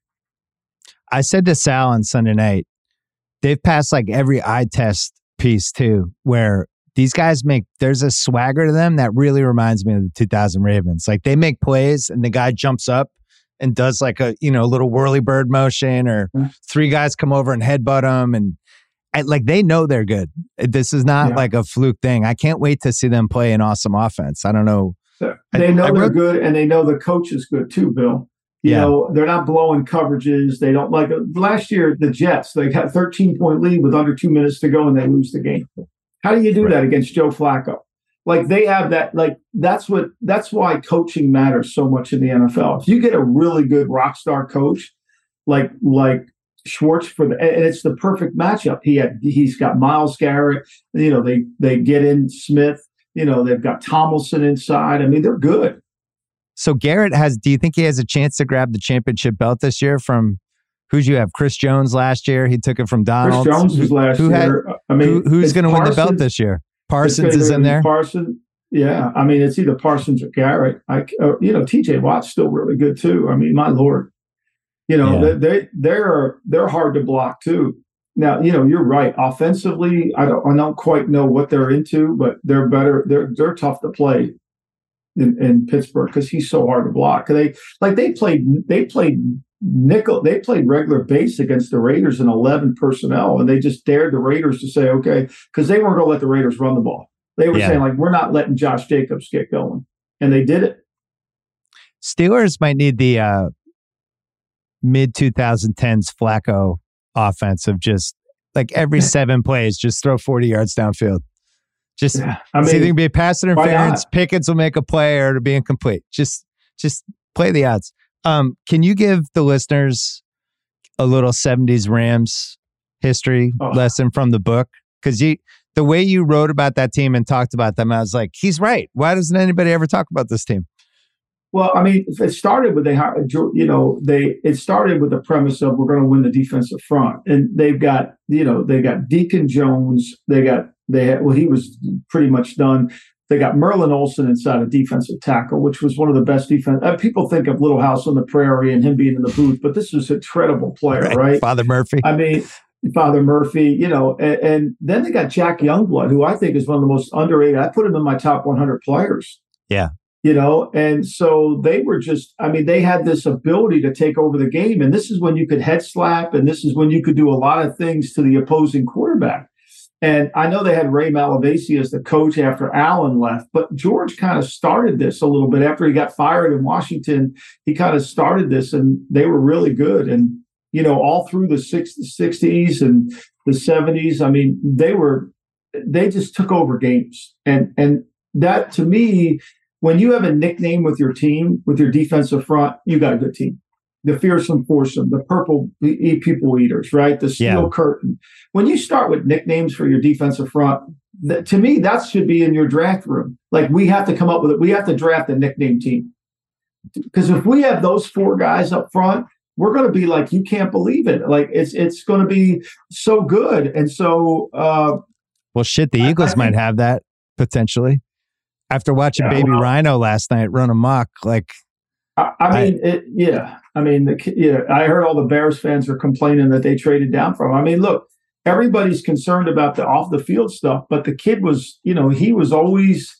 I said to Sal on Sunday night, they've passed like every eye test piece too, where these guys make, there's a swagger to them that really reminds me of the two thousand Ravens. Like, they make plays and the guy jumps up and does like a, you know, little whirly bird motion, or Mm-hmm. three guys come over and headbutt them. And I, like, they know they're good. This is not Yeah. like a fluke thing. I can't wait to see them play an awesome offense. I don't know. They I- know I they're wrote- good, and they know the coach is good too, Bill. You Yeah. know, they're not blowing coverages. They don't like last year, the Jets, they got a thirteen point lead with under two minutes to go and they lose the game. How do you do Right. that against Joe Flacco? Like, they have that, like, that's what, that's why coaching matters so much in the N F L. If you get a really good rock star coach, like, like Schwartz for the, and it's the perfect matchup. He had, he's got Myles Garrett, you know, they, they get in Smith, you know, they've got Tomlinson inside. I mean, they're good. So Garrett has, do you think he has a chance to grab the championship belt this year from, who'd you have? Chris Jones last year. He took it from Donald. Chris Jones was last who had- year. I mean, Who, who's it's going to win the belt Parsons- this year? it's Parsons either is in there. Parsons, yeah. I mean, it's either Parsons or Garrett. I, or, you know, T J Watt's still really good too. I mean, my Lord, you know, Yeah. they, they they're they're hard to block too. Now, you know, you're right. Offensively, I don't I don't quite know what they're into, but they're better. They're they're tough to play in, in Pittsburgh because he's so hard to block. They like they played they played nickel. They played regular base against the Raiders in eleven personnel, and they just dared the Raiders to say, okay, because they weren't going to let the Raiders run the ball. They were Yeah. saying, like, we're not letting Josh Jacobs get going, and they did it. Steelers might need the uh, mid twenty tens Flacco offense of just like every seven plays, just throw forty yards downfield. Just Yeah. I it's either mean, gonna be a pass why interference, not? Pickens will make a play, or it'll be incomplete. Just just play the odds. Um, can you give the listeners a little seventies Rams history Oh. lesson from the book? Because you the way you wrote about that team and talked about them, I was like, he's right. Why doesn't anybody ever talk about this team? Well, I mean, it started with they, hired- you know, they it started with the premise of we're going to win the defensive front, and they've got, you know, they got Deacon Jones, they got they had, well, he was pretty much done. They got Merlin Olsen inside a defensive tackle, which was one of the best defense. Uh, people think of Little House on the Prairie and him being in the booth, but this was an incredible player, right? Father Murphy. I mean, Father Murphy, you know, and, and then they got Jack Youngblood, who I think is one of the most underrated. I put him in my top one hundred players. Yeah. You know, and so they were just, I mean, they had this ability to take over the game. And this is when you could head slap, and this is when you could do a lot of things to the opposing quarterback. And I know they had Ray Malavasi as the coach after Allen left, but George kind of started this a little bit after he got fired in Washington. He kind of started this, and they were really good. And, you know, all through the sixties and the seventies, I mean, they were, they just took over games. And, and that, to me, when you have a nickname with your team, with your defensive front, you got a good team. The fearsome foursome, the purple e- people eaters, right? The steel Yeah. curtain. When you start with nicknames for your defensive front, th- to me, that should be in your draft room. Like, we have to come up with it. We have to draft a nickname team. Because if we have those four guys up front, we're going to be like, you can't believe it. Like, it's it's going to be so good. And so, uh, Well, shit, the I- Eagles I might think- have that potentially. After watching Yeah, Baby well- Rhino last night run amok, like I, I mean, it, yeah. I mean, the, ki- yeah. I heard all the Bears fans are complaining that they traded down from. I mean, look, everybody's concerned about the off the field stuff, but the kid was, you know, he was always,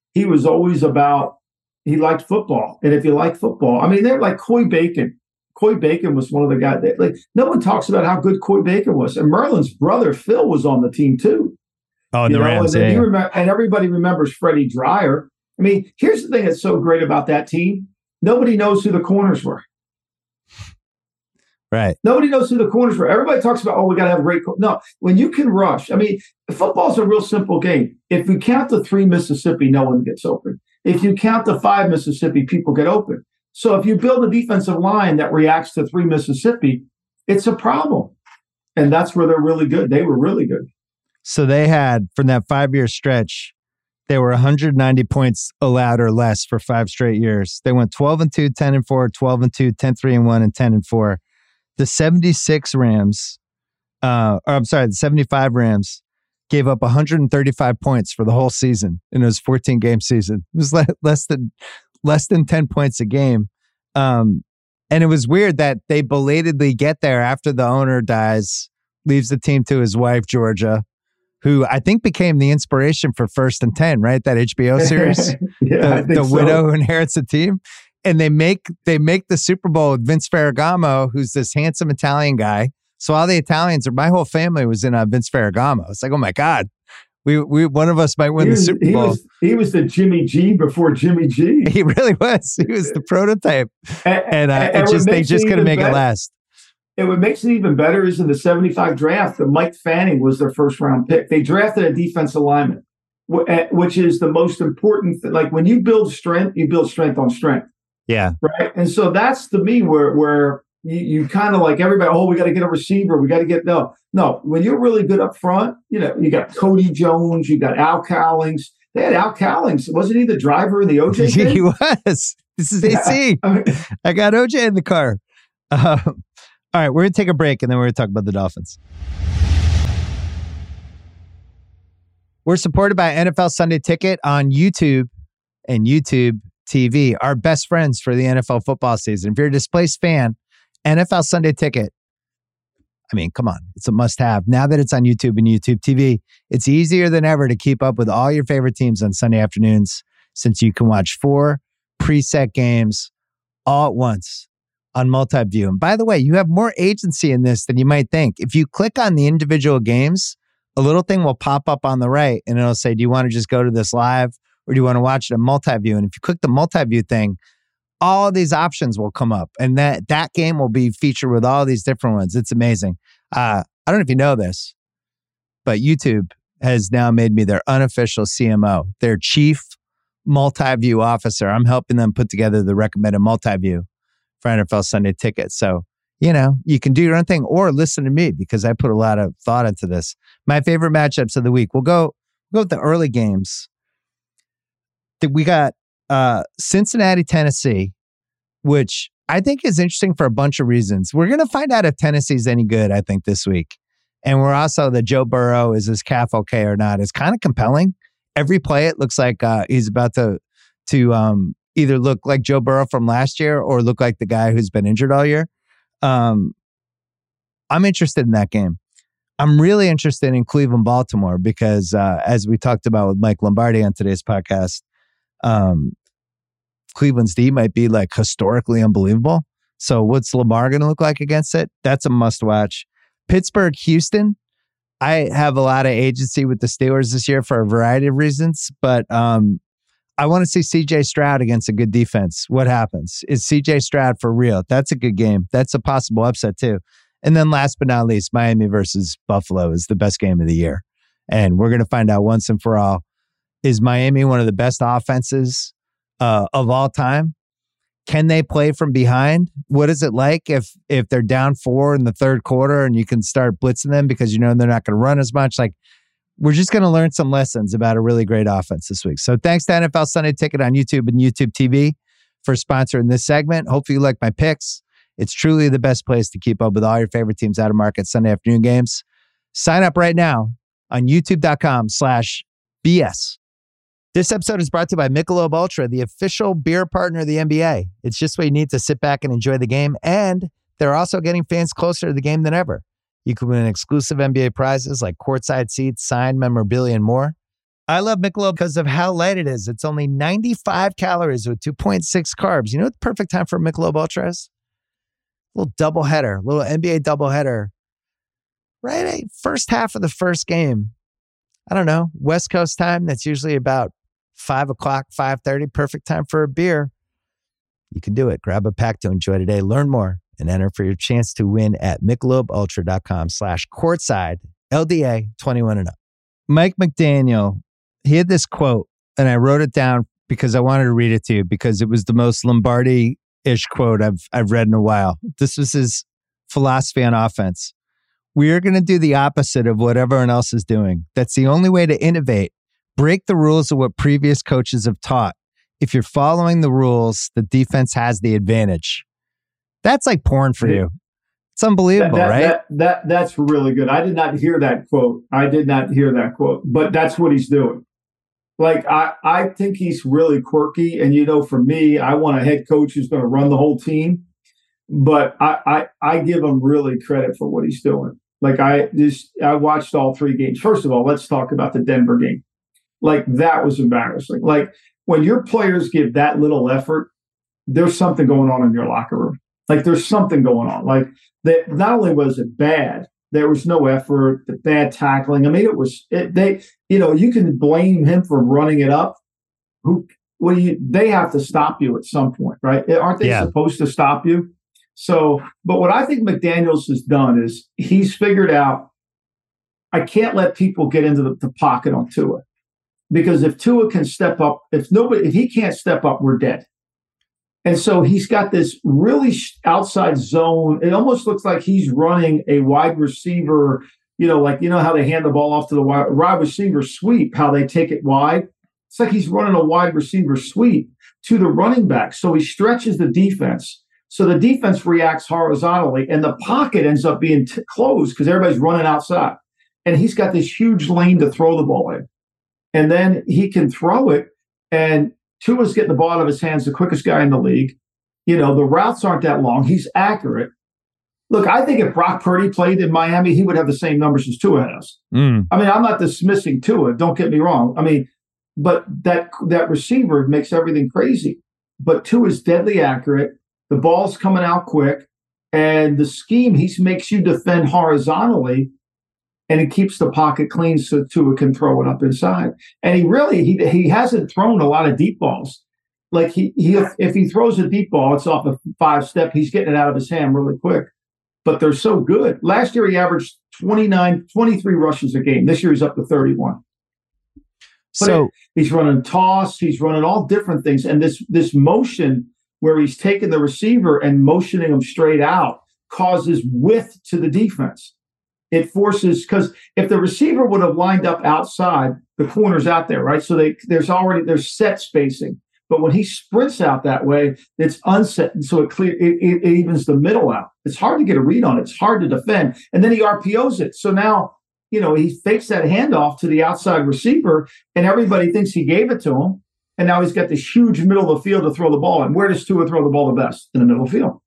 he was always about, he liked football. And if you like football, I mean, they're like Coy Bacon. Coy Bacon was one of the guys that, like, no one talks about how good Coy Bacon was. And Merlin's brother, Phil, was on the team too. Oh, the you know? Rams. And, Yeah, you yeah. remember, and everybody remembers Freddie Dreyer. I mean, here's the thing that's so great about that team. Nobody knows who the corners were. Right. Nobody knows who the corners were. Everybody talks about, oh, we got to have great. Co-. No, when you can rush, I mean, football's a real simple game. If you count the three Mississippi, no one gets open. If you count the five Mississippi, people get open. So if you build a defensive line that reacts to three Mississippi, it's a problem. And that's where they're really good. They were really good. So they had, from that five-year stretch, they were one hundred ninety points allowed or less for five straight years. They went twelve and two, ten and four, twelve and two, ten three and one, and ten and four. The seventy-six Rams, uh, or I'm sorry, the seventy-five Rams gave up one hundred thirty-five points for the whole season in those fourteen-game season. It was le- less than less than ten points a game. Um, and it was weird that they belatedly get there after the owner dies, leaves the team to his wife, Georgia, who I think became the inspiration for First and ten, right? That H B O series, yeah, the, the so. widow who inherits the team. And they make they make the Super Bowl with Vince Ferragamo, who's this handsome Italian guy. So all the Italians, or my whole family was in uh, Vince Ferragamo. It's like, oh my God, we we one of us might win he the was, Super he Bowl. Was, he was the Jimmy G before Jimmy G. He really was. He was the prototype, and, and, uh, and, it and just they just couldn't make better, it last. And what makes it even better is in the seventy-five draft, the Mike Fanning was their first round pick. They drafted a defensive lineman, which is the most important. Like when you build strength, you build strength on strength. Yeah. Right. And so that's to me where where you, you kind of like everybody, oh, we got to get a receiver. We got to get no, no. When you're really good up front, you know, you got Cody Jones, you got Al Cowlings. They had Al Cowlings. Wasn't he the driver in the O J thing? He was. This is A C. Yeah. I, mean, I got O J in the car. Um, all right. We're going to take a break and then we're going to talk about the Dolphins. We're supported by N F L Sunday Ticket on YouTube and YouTube T V, our best friends for the N F L football season. If you're a displaced fan, N F L Sunday Ticket, I mean, come on, it's a must-have. Now that it's on YouTube and YouTube T V, it's easier than ever to keep up with all your favorite teams on Sunday afternoons, since you can watch four preset games all at once on multi-view. And by the way, you have more agency in this than you might think. If you click on the individual games, a little thing will pop up on the right, and it'll say, do you want to just go to this live? Or do you want to watch it in multi-view? And if you click the multi-view thing, all these options will come up. And that that game will be featured with all these different ones. It's amazing. Uh, I don't know if you know this, but YouTube has now made me their unofficial C M O, their chief multi-view officer. I'm helping them put together the recommended multi-view for N F L Sunday Ticket. So, you know, you can do your own thing or listen to me because I put a lot of thought into this. My favorite matchups of the week. We'll go, we'll go with the early games. We got uh, Cincinnati, Tennessee, which I think is interesting for a bunch of reasons. We're going to find out if Tennessee's any good, I think, this week. And we're also that Joe Burrow, is his calf okay or not? It's kind of compelling. Every play, it looks like uh, he's about to to um, either look like Joe Burrow from last year or look like the guy who's been injured all year. Um, I'm interested in that game. I'm really interested in Cleveland, Baltimore, because uh, as we talked about with Mike Lombardi on today's podcast, Um, Cleveland's D might be like historically unbelievable. So what's Lamar going to look like against it? That's a must watch. Pittsburgh, Houston. I have a lot of agency with the Steelers this year for a variety of reasons, but um, I want to see C J Stroud against a good defense. What happens? Is C J Stroud for real? That's a good game. That's a possible upset too. And then last but not least, Miami versus Buffalo is the best game of the year. And we're going to find out once and for all, is Miami one of the best offenses uh, of all time? Can they play from behind? What is it like if if they're down four in the third quarter and you can start blitzing them because you know they're not going to run as much? Like, we're just going to learn some lessons about a really great offense this week. So thanks to N F L Sunday Ticket on YouTube and YouTube T V for sponsoring this segment. Hopefully you like my picks. It's truly the best place to keep up with all your favorite teams out of market Sunday afternoon games. Sign up right now on youtube.com slash BS. This episode is brought to you by Michelob Ultra, the official beer partner of the N B A. It's just what you need to sit back and enjoy the game, and they're also getting fans closer to the game than ever. You can win exclusive N B A prizes like courtside seats, signed memorabilia, and more. I love Michelob because of how light it is. It's only ninety-five calories with two point six carbs. You know what the perfect time for Michelob Ultra is? A little doubleheader, little N B A doubleheader. Right? eh, First half of the first game. I don't know, West Coast time. That's usually about five o'clock, five thirty. Perfect time for a beer. You can do it. Grab a pack to enjoy today. Learn more and enter for your chance to win at michelobultra.com slash courtside, L D A twenty-one and up. Mike McDaniel, he had this quote, and I wrote it down because I wanted to read it to you because it was the most Lombardi-ish quote I've I've read in a while. This was his philosophy on offense. We are going to do the opposite of what everyone else is doing. That's the only way to innovate. Break the rules of what previous coaches have taught. If you're following the rules, the defense has the advantage. That's like porn for you. It's unbelievable, that, that, right? That, that that's really good. I did not hear that quote. I did not hear that quote, but that's what he's doing. Like, I, I think he's really quirky. And, you know, for me, I want a head coach who's going to run the whole team. But I, I, I give him really credit for what he's doing. Like, I just, I watched all three games. First of all, let's talk about the Denver game. Like, that was embarrassing. Like, when your players give that little effort, there's something going on in your locker room. Like, there's something going on. Like, that not only was it bad, there was no effort, the bad tackling. I mean, it was, it, they, you know, you can blame him for running it up. Who, what do you, they have to stop you at some point, right? Aren't they Yeah. supposed to stop you? So, but what I think McDaniels has done is he's figured out, I can't let people get into the, the pocket on Tua. Because if Tua can step up, if nobody, if he can't step up, we're dead. And so he's got this really outside zone. It almost looks like he's running a wide receiver, you know, like, you know how they hand the ball off to the wide, wide receiver sweep, how they take it wide. It's like he's running a wide receiver sweep to the running back. So he stretches the defense. So the defense reacts horizontally and the pocket ends up being t- closed because everybody's running outside. And he's got this huge lane to throw the ball in. And then he can throw it, and Tua's getting the ball out of his hands, the quickest guy in the league. You know, the routes aren't that long. He's accurate. Look, I think if Brock Purdy played in Miami, he would have the same numbers as Tua has. Mm. I mean, I'm not dismissing Tua. Don't get me wrong. I mean, but that that receiver makes everything crazy. But Tua's deadly accurate. The ball's coming out quick. And the scheme, he makes you defend horizontally. And it keeps the pocket clean so Tua can throw it up inside. And he really, he he hasn't thrown a lot of deep balls. Like he, he if, if he throws a deep ball, it's off a five step. He's getting it out of his hand really quick. But they're so good. Last year, he averaged twenty-nine, twenty-three rushes a game. This year, he's up to thirty-one. But So it, he's running toss. He's running all different things. And this this motion where he's taking the receiver and motioning him straight out causes width to the defense. It forces, because if the receiver would have lined up outside, the corner's out there, right? So they there's already there's set spacing. But when he sprints out that way, it's unset, and so it clear it, it, it evens the middle out. It's hard to get a read on it. It's hard to defend, and then he R P Os it. So now, you know, he fakes that handoff to the outside receiver, and everybody thinks he gave it to him. And now he's got this huge middle of the field to throw the ball in. Where does Tua throw the ball the best? In the middle of the field.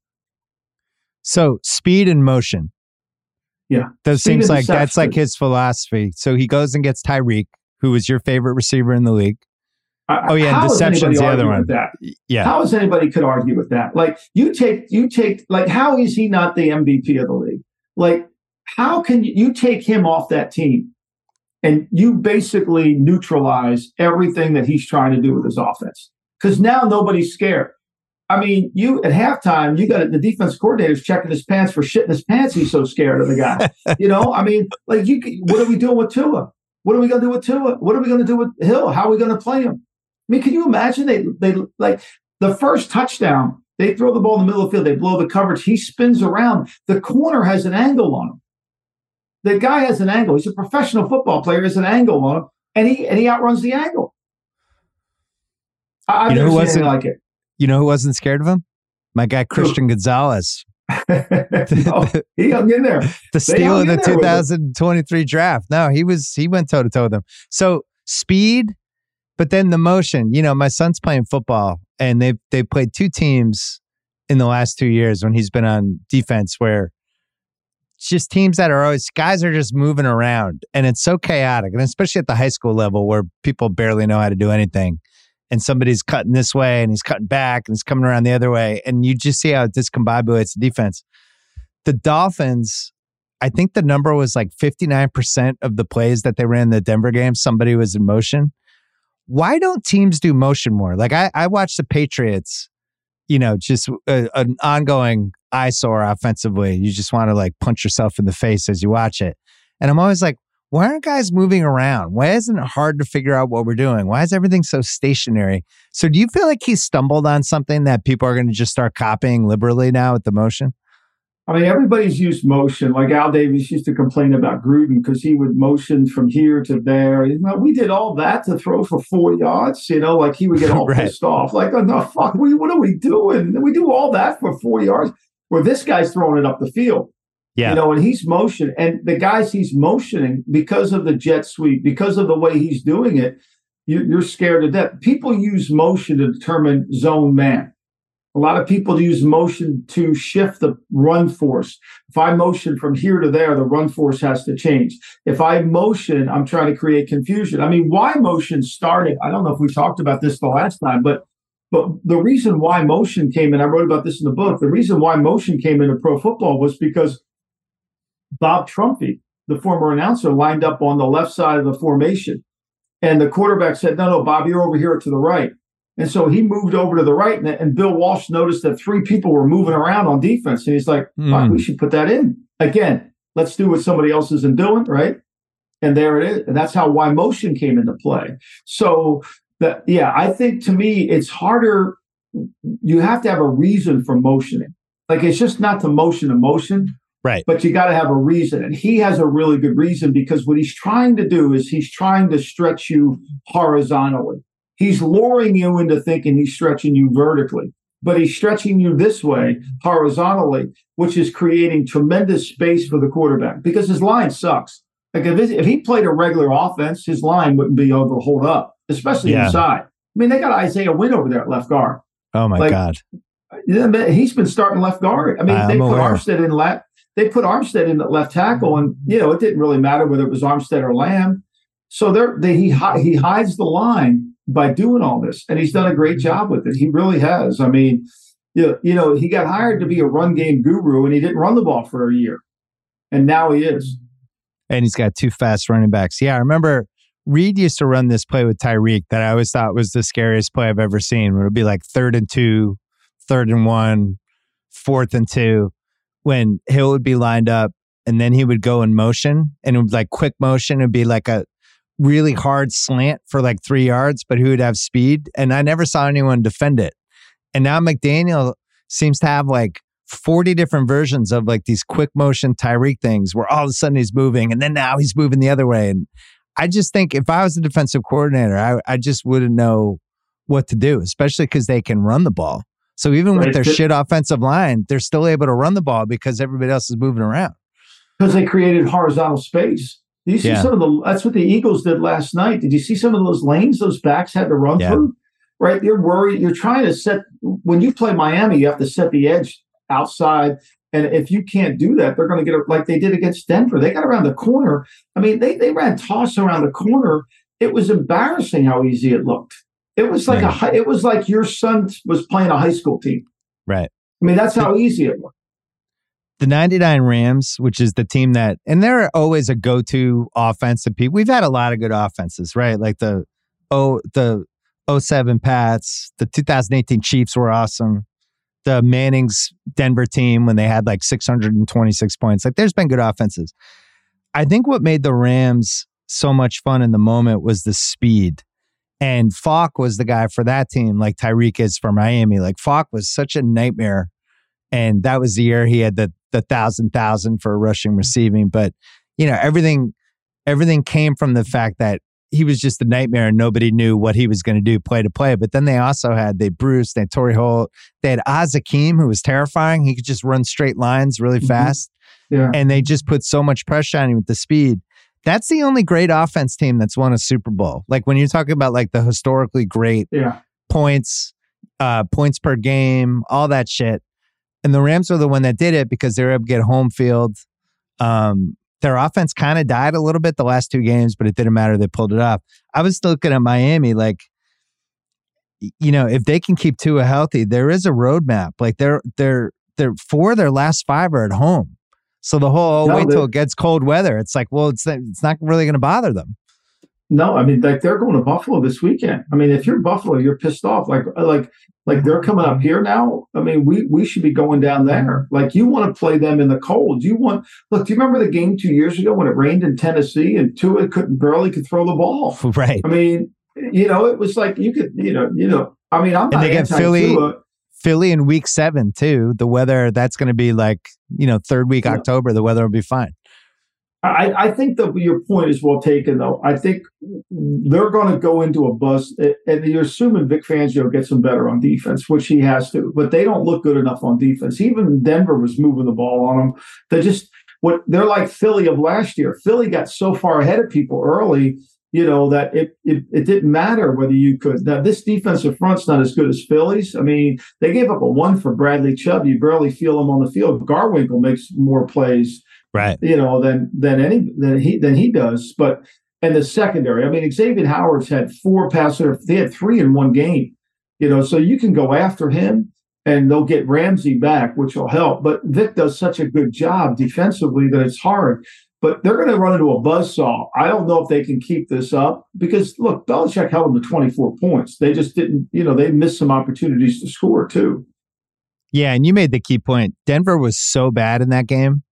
So speed and motion. Yeah. That Speed seems and like that's like deception. his philosophy. So he goes and gets Tyreek, who was your favorite receiver in the league. I- Oh, yeah, how is deception's anybody the other arguing one. with that? Yeah. How is anybody could argue with that? Like you take, you take, like how is he not the M V P of the league? Like how can you, you take him off that team and you basically neutralize everything that he's trying to do with his offense? Because now nobody's scared. I mean, you at halftime, you got the defense coordinator's checking his pants for shitting his pants. He's so scared of the guy. You know, I mean, like you, what are we doing with Tua? What are we going to do with Tua? What are we going to do with Hill? How are we going to play him? I mean, can you imagine they they like the first touchdown, they throw the ball in the middle of the field, they blow the coverage, he spins around. The corner has an angle on him. The guy has an angle. He's a professional football player, has an angle on him, and he and he outruns the angle. I, I've You know never who seen wasn't- anything like it. You know who wasn't scared of him? My guy Christian Gonzalez, No, he hung in there. the steal hung of the in there with him. two thousand twenty-three draft. No, he was he went toe to toe with them. So speed, but then the motion. You know, my son's playing football, and they they played two teams in the last two years when he's been on defense where It's just teams that are always, guys are just moving around and it's so chaotic. And especially at the high school level where people barely know how to do anything. And somebody's cutting this way and he's cutting back and he's coming around the other way. And you just see how it discombobulates the defense. The Dolphins, I think the number was like fifty-nine percent of the plays that they ran in the Denver game, somebody was in motion. Why don't teams do motion more? Like I, I watched the Patriots, you know, just a, an ongoing eyesore offensively. You just want to like punch yourself in the face as you watch it. And I'm always like, why aren't guys moving around? Why isn't it hard to figure out what we're doing? Why is everything so stationary? So do you feel like he stumbled on something that people are going to just start copying liberally now with the motion? I mean, everybody's used motion. Like Al Davis used to complain about Gruden because he would motion from here to there. You know, we did all that to throw for four yards. You know, like he would get all right. pissed off. Like, oh, no, fuck, we, what are we doing? We do all that for four yards. Where this guy's throwing it up the field. Yeah. You know, and he's motion. And the guys he's motioning, because of the jet sweep, because of the way he's doing it, you, you're scared to death. People use motion to determine zone man. A lot of people use motion to shift the run force. If I motion from here to there, the run force has to change. If I motion, I'm trying to create confusion. I mean, why motion started, I don't know if we talked about this the last time, but but the reason why motion came in, I wrote about this in the book, the reason why motion came into pro football was because Bob Trumpy, the former announcer, lined up on the left side of the formation. And the quarterback said, no, no, Bob, you're over here to the right. And so he moved over to the right, and, and Bill Walsh noticed that three people were moving around on defense. And he's like, mm. we should put that in. Again, let's do what somebody else isn't doing, right? And there it is. And that's how why motion came into play. So, that, yeah, I think to me, it's harder. You have to have a reason for motioning. Like, it's just not to motion a motion. Right. But you got to have a reason. And he has a really good reason because what he's trying to do is he's trying to stretch you horizontally. He's luring you into thinking he's stretching you vertically, but he's stretching you this way horizontally, which is creating tremendous space for the quarterback because his line sucks. Like if, if he played a regular offense, his line wouldn't be able to hold up, especially yeah. inside. I mean, they got Isaiah Wynn over there at left guard. Oh my like, God. He's been starting left guard. I mean, I, they put aware. Armstead in left. They put Armstead in at left tackle, and you know it didn't really matter whether it was Armstead or Lamb. So they're, they he he hides the line by doing all this, and he's done a great job with it. He really has. I mean, you know, you know, he got hired to be a run game guru, and he didn't run the ball for a year, and now he is. And he's got two fast running backs. Yeah, I remember Reed used to run this play with Tyreek that I always thought was the scariest play I've ever seen. Where it would be like third and two, third and one, fourth and two, when Hill would be lined up, and then he would go in motion, and it would like quick motion. It'd be like a really hard slant for like three yards, but who would have speed. And I never saw anyone defend it. And now McDaniel seems to have like forty different versions of like these quick motion Tyreek things where all of a sudden he's moving and then now he's moving the other way. And I just think if I was a defensive coordinator, I, I just wouldn't know what to do, especially because they can run the ball. So even right. with their shit offensive line, they're still able to run the ball because everybody else is moving around. Because they created horizontal space. Did you see yeah. some of the, that's what the Eagles did last night. Did you see some of those lanes those backs had to run yeah. through? Right? You're worried. You're trying to set, when you play Miami, you have to set the edge outside. And if you can't do that, they're going to get it like they did against Denver. They got around the corner. I mean, they, they ran toss around the corner. It was embarrassing how easy it looked. It was like right. a, it was like your son was playing a high school team. Right. I mean, that's how easy it looked. The ninety-nine Rams, which is the team that, and they're always a go-to offensive people. We've had a lot of good offenses, right? Like the oh the oh seven Pats, the two thousand eighteen Chiefs were awesome. The Manning's Denver team when they had like six hundred twenty-six points. Like there's been good offenses. I think what made the Rams so much fun in the moment was the speed. And Falk was the guy for that team, like Tyreek is for Miami. Like Falk was such a nightmare. And that was the year he had the the thousand thousand for rushing receiving. But, you know, everything everything came from the fact that he was just a nightmare and nobody knew what he was going to do play to play. But then they also had, they Bruce, they had Torrey Holt, they had Oz Hakeem, who was terrifying. He could just run straight lines really mm-hmm. fast. Yeah. And they just put so much pressure on him with the speed. That's the only great offense team that's won a Super Bowl. Like when you're talking about like the historically great yeah. points, uh, points per game, all that shit. And the Rams were the one that did it because they were able to get home field. Um, their offense kind of died a little bit the last two games, but it didn't matter. They pulled it off. I was looking at Miami, like, you know, if they can keep Tua healthy, there is a roadmap. Like they're they're they're four of their last five are at home. So the whole oh, no, wait till it gets cold weather. It's like, well, it's it's not really going to bother them. No, I mean, like they're going to Buffalo this weekend. I mean, if you're Buffalo, you're pissed off. Like like like they're coming up here now. I mean, we we should be going down there. Like you want to play them in the cold. You want look. Do you remember the game two years ago when it rained in Tennessee and Tua couldn't barely could throw the ball? Right. I mean, you know, it was like you could, you know, you know. I mean, I'm and not they get Philly, Tua. Philly in week seven too. The weather that's going to be like you know third week yeah. October. The weather will be fine. I, I think that your point is well taken, though. I think they're going to go into a bust, and you're assuming Vic Fangio gets them better on defense, which he has to. But they don't look good enough on defense. Even Denver was moving the ball on them. They just what they're like Philly of last year. Philly got so far ahead of people early, you know, that it it, it didn't matter whether you could. Now this defensive front's not as good as Philly's. I mean, they gave up a one for Bradley Chubb. You barely feel him on the field. Garwinkle makes more plays. Right, you know, than than any than he than he does. But and the secondary, I mean, Xavier Howard's had four passes. They had three in one game. You know, so you can go after him, and they'll get Ramsey back, which will help. But Vic does such a good job defensively that it's hard. But they're going to run into a buzzsaw. I don't know if they can keep this up because look, Belichick held them to twenty-four points. They just didn't. You know, they missed some opportunities to score too. Yeah, and you made the key point. Denver was so bad in that game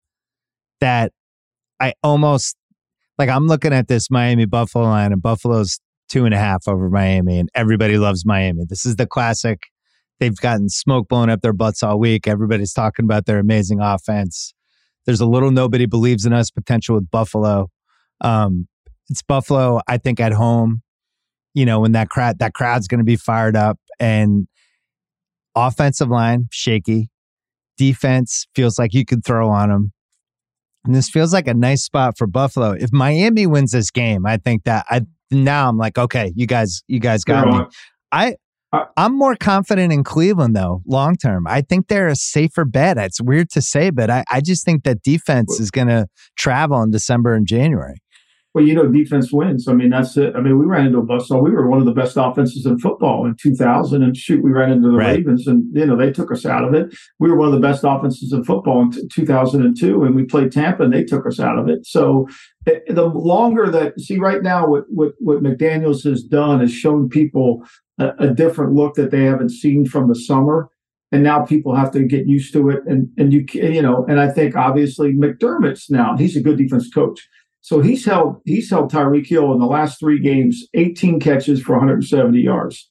that I almost like I'm looking at this Miami Buffalo line, and Buffalo's two and a half over Miami, and everybody loves Miami. This is the classic. They've gotten smoke blown up their butts all week. Everybody's talking about their amazing offense. There's a little nobody believes in us potential with Buffalo. Um, it's Buffalo, I think, at home. You know, when that crowd that crowd's going to be fired up, and offensive line shaky, defense feels like you could throw on them. And this feels like a nice spot for Buffalo. If Miami wins this game, I think that I now I'm like, okay, you guys, you guys got me. I I'm more confident in Cleveland though, long term. I think they're a safer bet. It's weird to say, but I, I just think that defense is going to travel in December and January. Well, you know, defense wins. I mean, that's it. I mean, we ran into a buzzsaw. We were one of the best offenses in football in two thousand, and shoot, we ran into the right. Ravens, and you know they took us out of it. We were one of the best offenses in football in t- two thousand two, and we played Tampa, and they took us out of it. So it, the longer that see right now, what what what McDaniels has done is shown people a, a different look that they haven't seen from the summer. And now people have to get used to it, and and you you know, and I think obviously McDermott's now he's a good defense coach. So he's held he's held Tyreek Hill in the last three games, eighteen catches for one hundred seventy yards.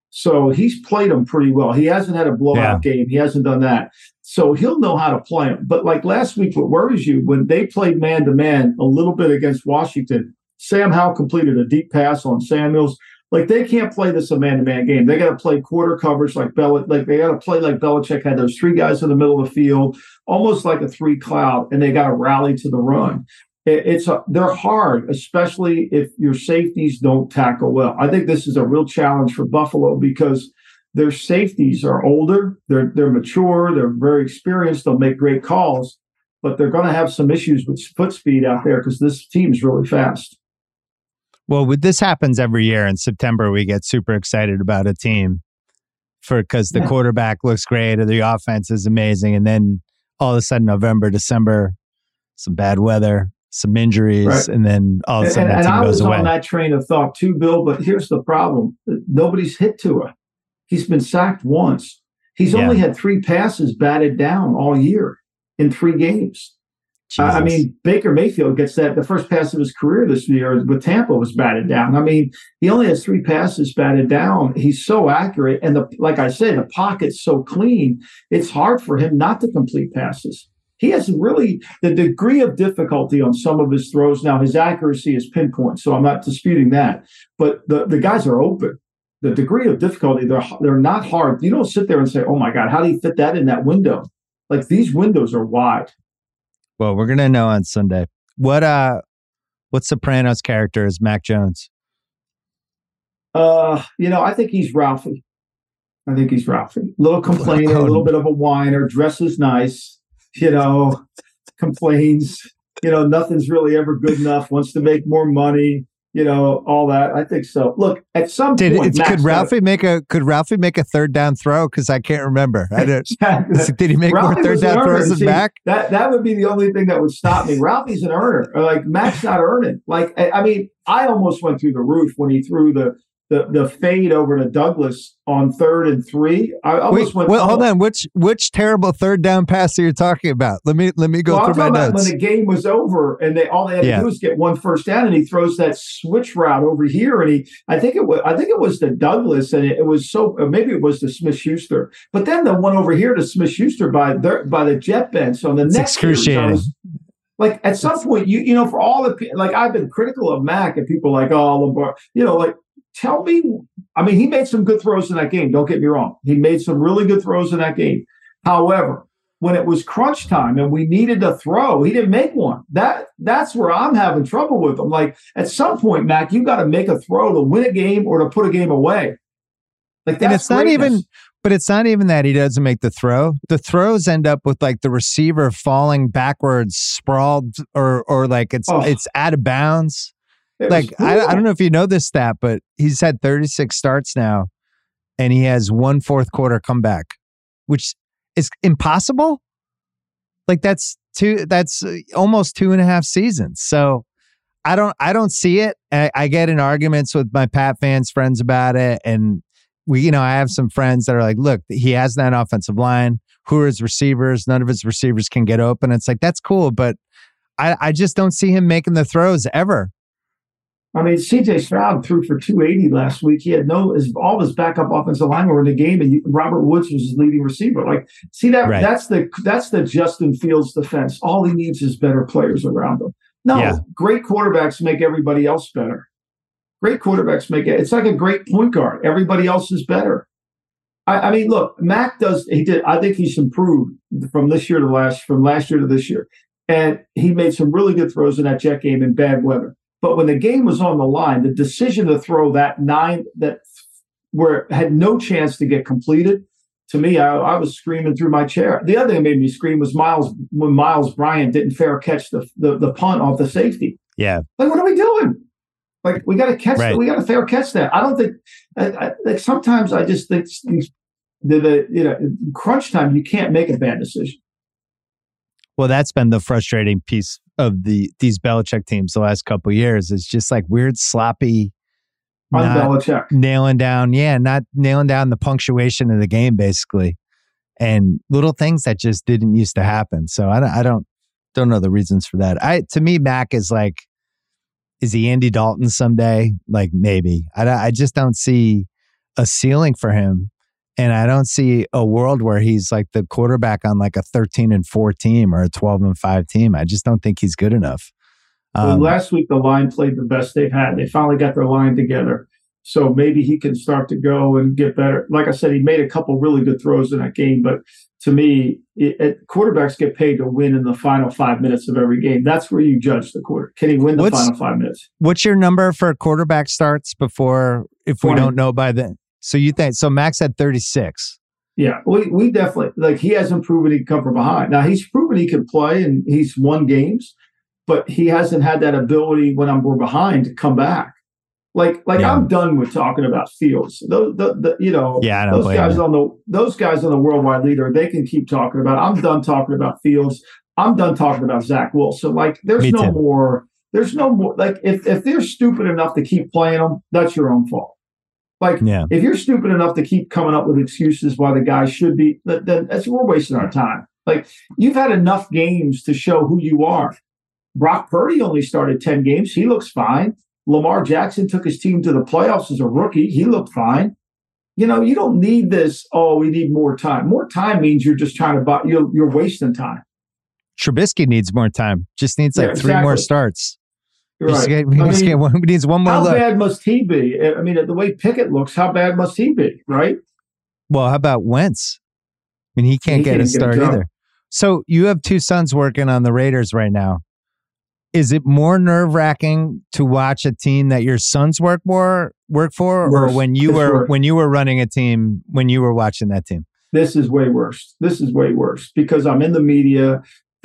So he's played them pretty well. He hasn't had a blowout yeah. game. He hasn't done that. So he'll know how to play them. But like last week, what worries you, when they played man-to-man a little bit against Washington, Sam Howell completed a deep pass on Samuels. Like they can't play this a man-to-man game. They got to play quarter coverage like Bel. Like they got to play like Belichick had those three guys in the middle of the field, almost like a three cloud, and they got to rally to the run. It's a, they're hard, especially if your safeties don't tackle well. I think this is a real challenge for Buffalo because their safeties are older, they're they're mature, they're very experienced, they'll make great calls, but they're going to have some issues with foot speed out there because this team is really fast. Well, this happens every year in September. We get super excited about a team for because the yeah. quarterback looks great or the offense is amazing, and then all of a sudden, November, December, some bad weather. Some injuries, right. and then all of a sudden and, that team and goes away. I was on that train of thought too, Bill, but here's the problem. Nobody's hit Tua. He's been sacked once. He's yeah. only had three passes batted down all year in three games. Uh, I mean, Baker Mayfield gets that. The first pass of his career this year with Tampa was batted down. I mean, he only has three passes batted down. He's so accurate. And the like I said, the pocket's so clean, it's hard for him not to complete passes. He has really the degree of difficulty on some of his throws. Now, his accuracy is pinpoint, so I'm not disputing that. But the, the guys are open. The degree of difficulty, they're they're not hard. You don't sit there and say, oh, my God, how do you fit that in that window? Like, these windows are wide. Well, we're going to know on Sunday. What uh, what Sopranos character is Mac Jones? Uh, you know, I think he's Ralphie. I think he's Ralphie. Little complainer, a little bit of a whiner, dresses nice. You know, complains. you know, nothing's really ever good enough, wants to make more money, you know, all that. I think so. Look, at some Did point, it, could Ralphie make a could Ralphie make a third down throw? Because I can't remember. I don't, did he make Ralphie more third down throws than See, Mac? That that would be the only thing that would stop me. Ralphie's an earner. Like Mac's not earning. Like I, I mean, I almost went through the roof when he threw the the the fade over to Douglas on third and three. I almost Wait, went. well, oh, hold on. Which which terrible third down pass are you talking about? Let me let me go well, through I'm my talking about notes. when the game was over and they all they had Yeah. to do was get one first down, and he throws that switch route over here, and he I think it was I think it was to Douglas, and it, it was so or maybe it was to Smith Schuster, but then the one over here to Smith Schuster by the by the jet bench on the It's next series, I excruciating. was- Like at some point, you you know, for all the pe- like I've been critical of Mac, and people are like, oh, Lamar, you know, like tell me. I mean, he made some good throws in that game. Don't get me wrong; he made some really good throws in that game. However, when it was crunch time and we needed to throw, he didn't make one. That that's where I'm having trouble with him. Like at some point, Mac, you got to make a throw to win a game or to put a game away. Like that's And it's not greatness. even, but it's not even that he doesn't make the throw. The throws end up with like the receiver falling backwards, sprawled, or or like it's Oh. it's out of bounds. It was Like I, I brutal. don't know if you know this stat, but he's had thirty-six starts now, and he has one fourth quarter comeback, which is impossible. Like that's two. That's uh, almost two and a half seasons. So I don't. I don't see it. I, I get in arguments with my Pat fans friends about it, and we, you know, I have some friends that are like, "Look, he has that offensive line. Who are his receivers? None of his receivers can get open." It's like that's cool, but I, I just don't see him making the throws ever. I mean, C J Stroud threw for two eighty last week. He had no, his, all of his backup offensive linemen were in the game, and you, Robert Woods was his leading receiver. Like, see that? Right. That's the that's the Justin Fields defense. All he needs is better players around him. No, Yeah. great quarterbacks make everybody else better. Great quarterbacks make it. It's like a great point guard. Everybody else is better. I, I mean, look, Mac does. He did. I think he's improved from this year to last, from last year to this year, and he made some really good throws in that jet game in bad weather. But when the game was on the line, the decision to throw that nine that where it had no chance to get completed, to me, I, I was screaming through my chair. The other thing that made me scream was Miles when Miles Bryant didn't fair catch the the, the punt off the safety. Yeah. Like, what are we doing? Like, we got to catch Right. that. We got to fair catch that. I don't think. I, I, like sometimes I just think these, the, the you know crunch time you can't make a bad decision. Well, that's been the frustrating piece of the these Belichick teams the last couple of years. It's just like weird, sloppy, On not Belichick. nailing down, yeah, not nailing down the punctuation of the game, basically, and little things that just didn't used to happen. So I don't, I don't, don't know the reasons for that. I to me, Mac is like, is he Andy Dalton someday? Like maybe. I I just don't see a ceiling for him. And I don't see a world where he's like the quarterback on like a thirteen and four team or a twelve and five team. I just don't think he's good enough. Well, Um, last week the line played the best they've had. They finally got their line together, so maybe he can start to go and get better. Like I said, he made a couple really good throws in that game, but to me, it, it, quarterbacks get paid to win in the final five minutes of every game. That's where you judge the quarter. Can he win the What's- final five minutes? what's your number for quarterback starts before, if we twenty. don't know by then? So you think, so Max had thirty-six. Yeah, we we definitely like he hasn't proven he can come from behind. Now he's proven he can play and he's won games, but he hasn't had that ability when I'm we're behind to come back. Like like Yeah. I'm done with talking about Fields. Those the, the you know Yeah, I don't those blame guys you. on the those guys on the worldwide leader, they can keep talking about it. I'm done talking about Fields. I'm done talking about Zach Wilson. Like there's Me no too. more. There's no more. Like if if they're stupid enough to keep playing them, that's your own fault. Like Yeah. if you're stupid enough to keep coming up with excuses why the guy should be, then then that's we're wasting our time. Like you've had enough games to show who you are. Brock Purdy only started ten games. He looks fine. Lamar Jackson took his team to the playoffs as a rookie. He looked fine. You know, you don't need this. Oh, we need more time. More time means you're just trying to buy. You're you're wasting time. Trubisky needs more time. Just needs like Yeah, three more exactly. starts. You're He just right. get- he I just mean, get one, he needs one more how look. bad must he be? I mean, the way Pickett looks, how bad must he be? Right? Well, how about Wentz? I mean, he can't He get can't a get a start job. either. So you have two sons working on the Raiders right now. Is it more nerve wracking to watch a team that your sons work for, work for, Worse. or when you It's were worse. when you were running a team when you were watching that team? This is way worse. This is way worse because I'm in the media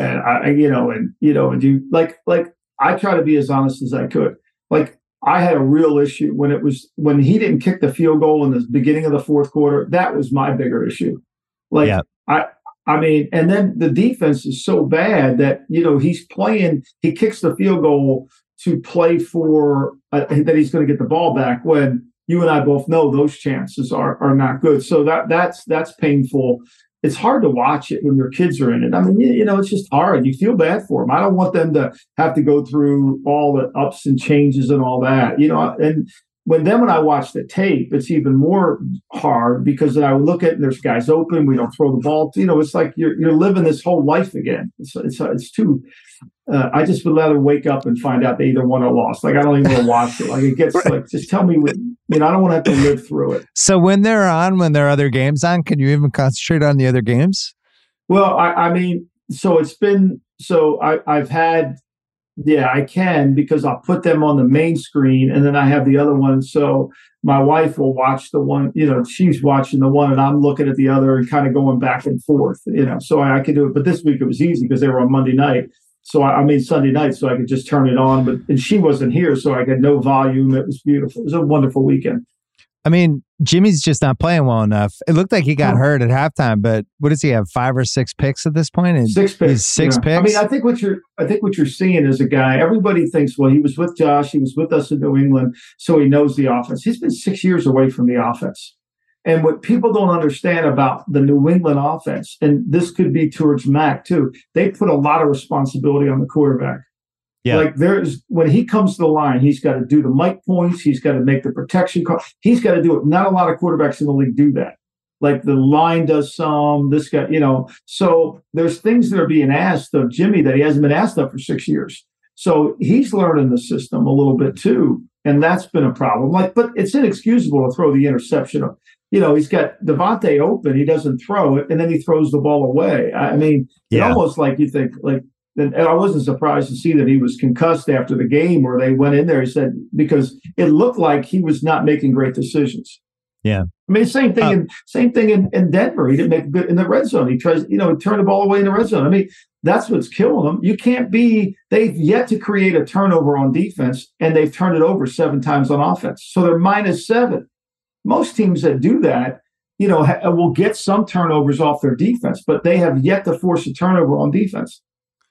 And I, you know, and you know, and you like, like I try to be as honest as I could. Like I had a real issue when it was when he didn't kick the field goal in the beginning of the fourth quarter. That was my bigger issue. Like yeah. I, I mean, and then the defense is so bad that you know he's playing. He kicks the field goal to play for uh, that he's going to get the ball back when you and I both know those chances are are not good. So that that's that's painful. It's hard to watch it when your kids are in it. I mean, you, you know, it's just hard. You feel bad for them. I don't want them to have to go through all the ups and changes and all that, you know. And when then when I watch the tape, it's even more hard because then I would look at it and there's guys open. We don't throw the ball. You know, it's like you're you're living this whole life again. It's it's it's too. Uh, I just would rather wake up and find out they either won or lost. Like I don't even want to watch it. Like it gets like just tell me what. You know, I don't want to have to live through it. So when they're on, when there are other games on, can you even concentrate on the other games? Well, I, I mean, so it's been, so I, I've had, yeah, I can because I'll put them on the main screen and then I have the other one. So my wife will watch the one, you know, she's watching the one and I'm looking at the other and kind of going back and forth, you know, so I, I could do it. But this week it was easy because they were on Monday night. So I, I mean Sunday night, so I could just turn it on. But and she wasn't here, so I had no volume. It was beautiful. It was a wonderful weekend. I mean, Jimmy's just not playing well enough. It looked like he got oh. hurt at halftime, but what does he have? Five or six picks at this point? And six picks. Six yeah. picks. I mean, I think what you're, I think what you're seeing is a guy. Everybody thinks, well, he was with Josh, he was with us in New England, so he knows the offense. He's been six years away from the offense. And what people don't understand about the New England offense, and this could be towards Mac too, they put a lot of responsibility on the quarterback. Yeah. Like there's when he comes to the line, he's got to do the mic points, he's got to make the protection call, he's got to do it. Not a lot of quarterbacks in the league do that. Like the line does some, this guy, you know. So there's things that are being asked of Jimmy that he hasn't been asked of for six years. So he's learning the system a little bit too, and that's been a problem. Like, but it's inexcusable to throw the interception. You know, he's got Devontae open, he doesn't throw it, and then he throws the ball away. I mean, yeah. It almost like you think, like, and I wasn't surprised to see that he was concussed after the game where they went in there, he said, because it looked like he was not making great decisions. Yeah. I mean, same thing, uh, in, same thing in, in Denver. He didn't make good in the red zone. He tries, you know, he turned the ball away in the red zone. I mean, that's what's killing them. You can't be, they've yet to create a turnover on defense, and they've turned it over seven times on offense. So they're minus seven. Most teams that do that, you know, ha- will get some turnovers off their defense, but they have yet to force a turnover on defense.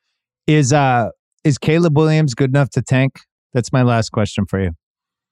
Is uh is Caleb Williams good enough to tank? That's my last question for you.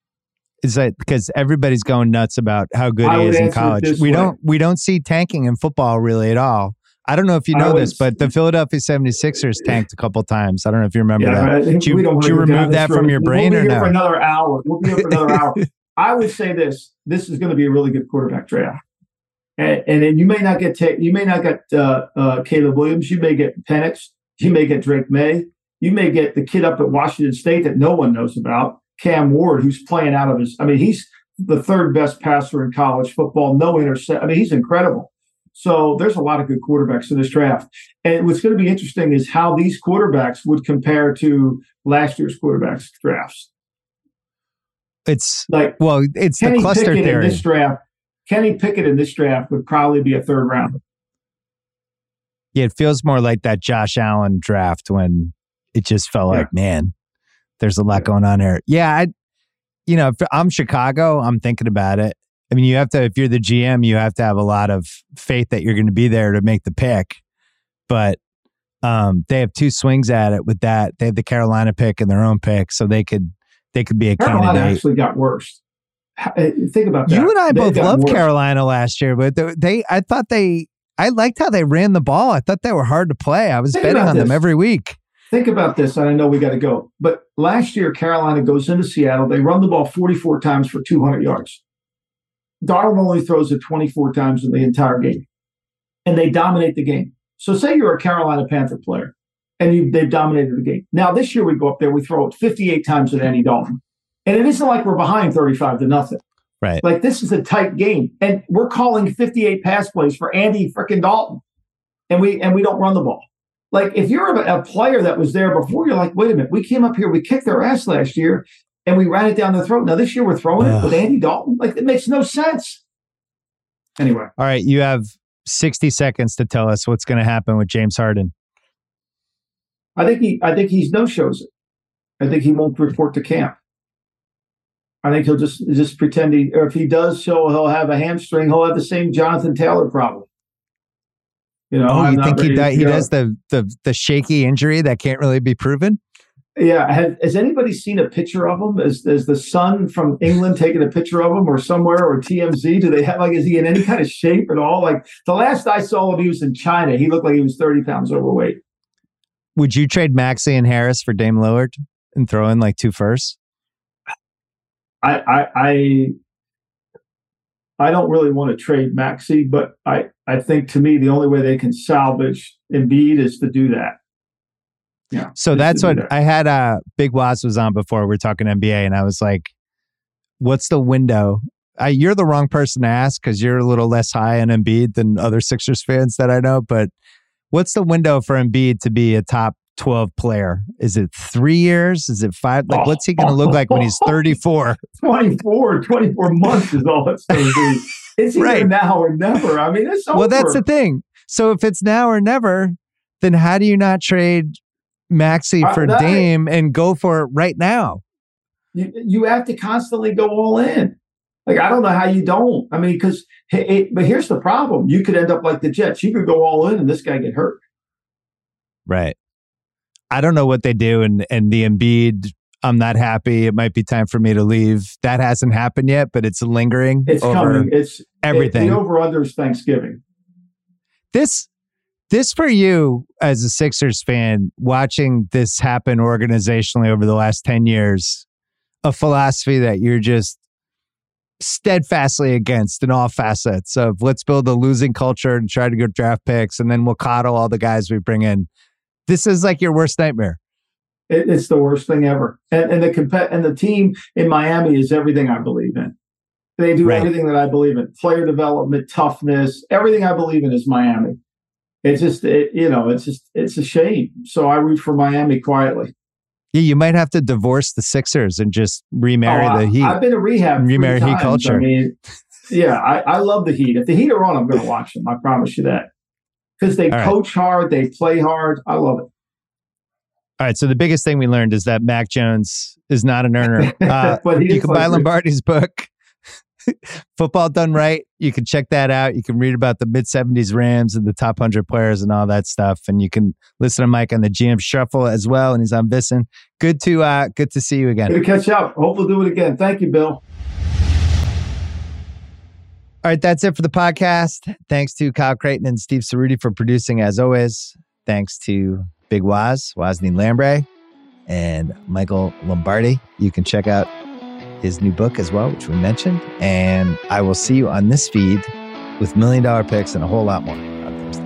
Is that because everybody's going nuts about how good he is in college? We way. don't we don't see tanking in football really at all. I don't know if you know would, this, but the Philadelphia seventy-sixers tanked a couple times. I don't know if you remember yeah, that. Did you, did you remove that from your brain we'll or be here no? For another hour. We'll be here for another hour. I would say this: this is going to be a really good quarterback draft, and, and then you may not get ta- you may not get uh, uh, Caleb Williams. You may get Penix. You may get Drake May. You may get the kid up at Washington State that no one knows about, Cam Ward, who's playing out of his. I mean, he's the third best passer in college football. No intercept. I mean, he's incredible. So there's a lot of good quarterbacks in this draft. And what's going to be interesting is how these quarterbacks would compare to last year's quarterbacks drafts. It's like, well, it's Kenny the cluster Pickett theory. In this draft, Kenny Pickett in this draft would probably be a third rounder. Yeah, it feels more like that Josh Allen draft when it just felt yeah. like, man, there's a lot yeah. going on here. Yeah, I, you know, if I'm Chicago, I'm thinking about it. I mean, you have to, if you're the G M, you have to have a lot of faith that you're going to be there to make the pick. But um, they have two swings at it with that. They have the Carolina pick and their own pick, so they could they could be a Carolina candidate. Carolina actually got worse. Think about that. You and I they both loved worse. Carolina last year, but they, they, I thought they, I liked how they ran the ball. I thought they were hard to play. I was Think betting on this. them every week. Think about this, and I know we got to go. But last year, Carolina goes into Seattle. They run the ball forty-four times for two hundred yards. Darnold only throws it twenty-four times in the entire game, and they dominate the game. So say you're a Carolina Panther player, and you they've dominated the game. Now, this year we go up there, we throw it fifty-eight times at Andy Dalton. And it isn't like we're behind thirty-five to nothing. Right. Like, this is a tight game. And we're calling fifty-eight pass plays for Andy freaking Dalton. And we and we don't run the ball. Like, if you're a, a player that was there before, you're like, wait a minute, we came up here, we kicked their ass last year, and we ran it down their throat. Now, this year we're throwing it with Andy Dalton. Like, it makes no sense. Anyway. All right, you have sixty seconds to tell us what's going to happen with James Harden. I think he, I think he's no shows it. I think he won't report to camp. I think he'll just just pretend he, or if he does show, he'll have a hamstring. He'll have the same Jonathan Taylor problem. You know, oh, I'm you not think he ready to di- he go. does the the the shaky injury that can't really be proven? Yeah. Has, has anybody seen a picture of him? Is, is the Sun from England taking a picture of him or somewhere, or T M Z? Do they have, like, is he in any kind of shape at all? Like, the last I saw him, he was in China. He looked like he was thirty pounds overweight. Would you trade Maxey and Harris for Dame Lillard and throw in like two firsts? I, I, I, I don't really want to trade Maxey, but I, I think to me, the only way they can salvage Embiid is to do that. Yeah. So that's what that. I had. Uh, Big Waz was on before. We we're talking N B A, and I was like, "What's the window?" I, you're the wrong person to ask because you're a little less high on Embiid than other Sixers fans that I know. But what's the window for Embiid to be a top twelve player? Is it three years? Is it five? Like, what's he going to look like when he's thirty-four? twenty-four, twenty-four months is all it's going to be. It's either right. now or never. I mean, it's over. Well, that's the thing. So if it's now or never, then how do you not trade Maxey for uh, that, Dame and go for it right now? You, you have to constantly go all in. Like, I don't know how you don't. I mean, because, hey, but here's the problem. You could end up like the Jets. You could go all in and this guy get hurt. Right. I don't know what they do. And, and the Embiid, I'm not happy. It might be time for me to leave. That hasn't happened yet, but it's lingering. It's over coming. It's everything. It, the over-under is Thanksgiving. This, this for you as a Sixers fan, watching this happen organizationally over the last ten years, a philosophy that you're just steadfastly against in all facets of let's build a losing culture and try to get draft picks and then we'll coddle all the guys we bring in. This is like your worst nightmare. It, it's the worst thing ever. And, and the comp- and the team in Miami is everything I believe in. They do right. everything that I believe in. Player development, toughness, everything I believe in is Miami. It's just, it, you know, it's just, it's a shame. So I root for Miami quietly. Yeah, you might have to divorce the Sixers and just remarry oh, the Heat. I've been to rehab. Remarry Heat culture. I mean, yeah, I, I love the Heat. If the Heat are on, I'm going to watch them. I promise you that. Because they All coach right. hard, they play hard. I love it. All right, so the biggest thing we learned is that Mac Jones is not an earner. Uh, you can buy Lombardi's book, Football Done Right. You can check that out. You can read about the mid-seventies Rams and the top one hundred players and all that stuff. And you can listen to Mike on the G M Shuffle as well. And he's on Visson. Good to uh, good to see you again. Good to catch up. Hope we'll do it again. Thank you, Bill. All right, that's it for the podcast. Thanks to Kyle Creighton and Steve Cerruti for producing as always. Thanks to Big Waz, Wosny Lambre, and Michael Lombardi. You can check out his new book as well, which we mentioned. And I will see you on this feed with Million Dollar Picks and a whole lot more on Thursday.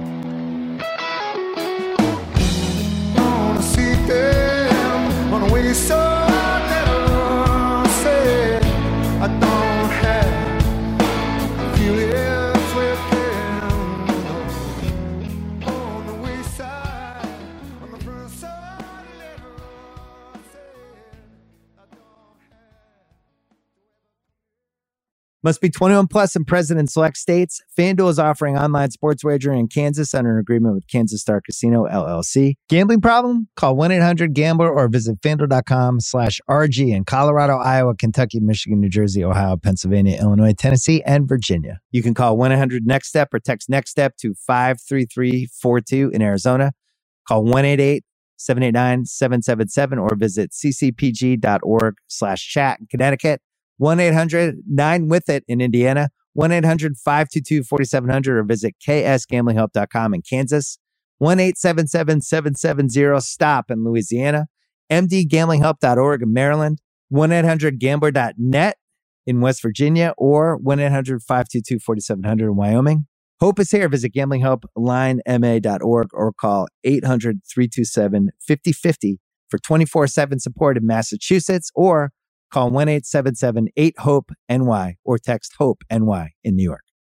Must be twenty-one plus and present in select states. FanDuel is offering online sports wagering in Kansas under an agreement with Kansas Star Casino, L L C. Gambling problem? Call one eight hundred gambler or visit FanDuel.com slash RG in Colorado, Iowa, Kentucky, Michigan, New Jersey, Ohio, Pennsylvania, Illinois, Tennessee, and Virginia. You can call one eight hundred next step or text NEXTSTEP to five three three four two in Arizona. Call one eight eight seven eight nine seven seven seven or visit ccpg.org slash chat in Connecticut. one eight hundred nine with it in Indiana, one eight hundred five two two four seven zero zero or visit k s gambling help dot com in Kansas, one eight seven seven seven seven zero stop in Louisiana, m d gambling help dot org in Maryland, one eight hundred gambler dot net in West Virginia, or one eight hundred five two two four seven zero zero in Wyoming. Hope is here. Visit gambling help line m a dot org or call eight hundred three two seven five zero five zero for twenty-four seven support in Massachusetts, or call one eight seven seven eight hope N Y or text HOPE N Y in New York.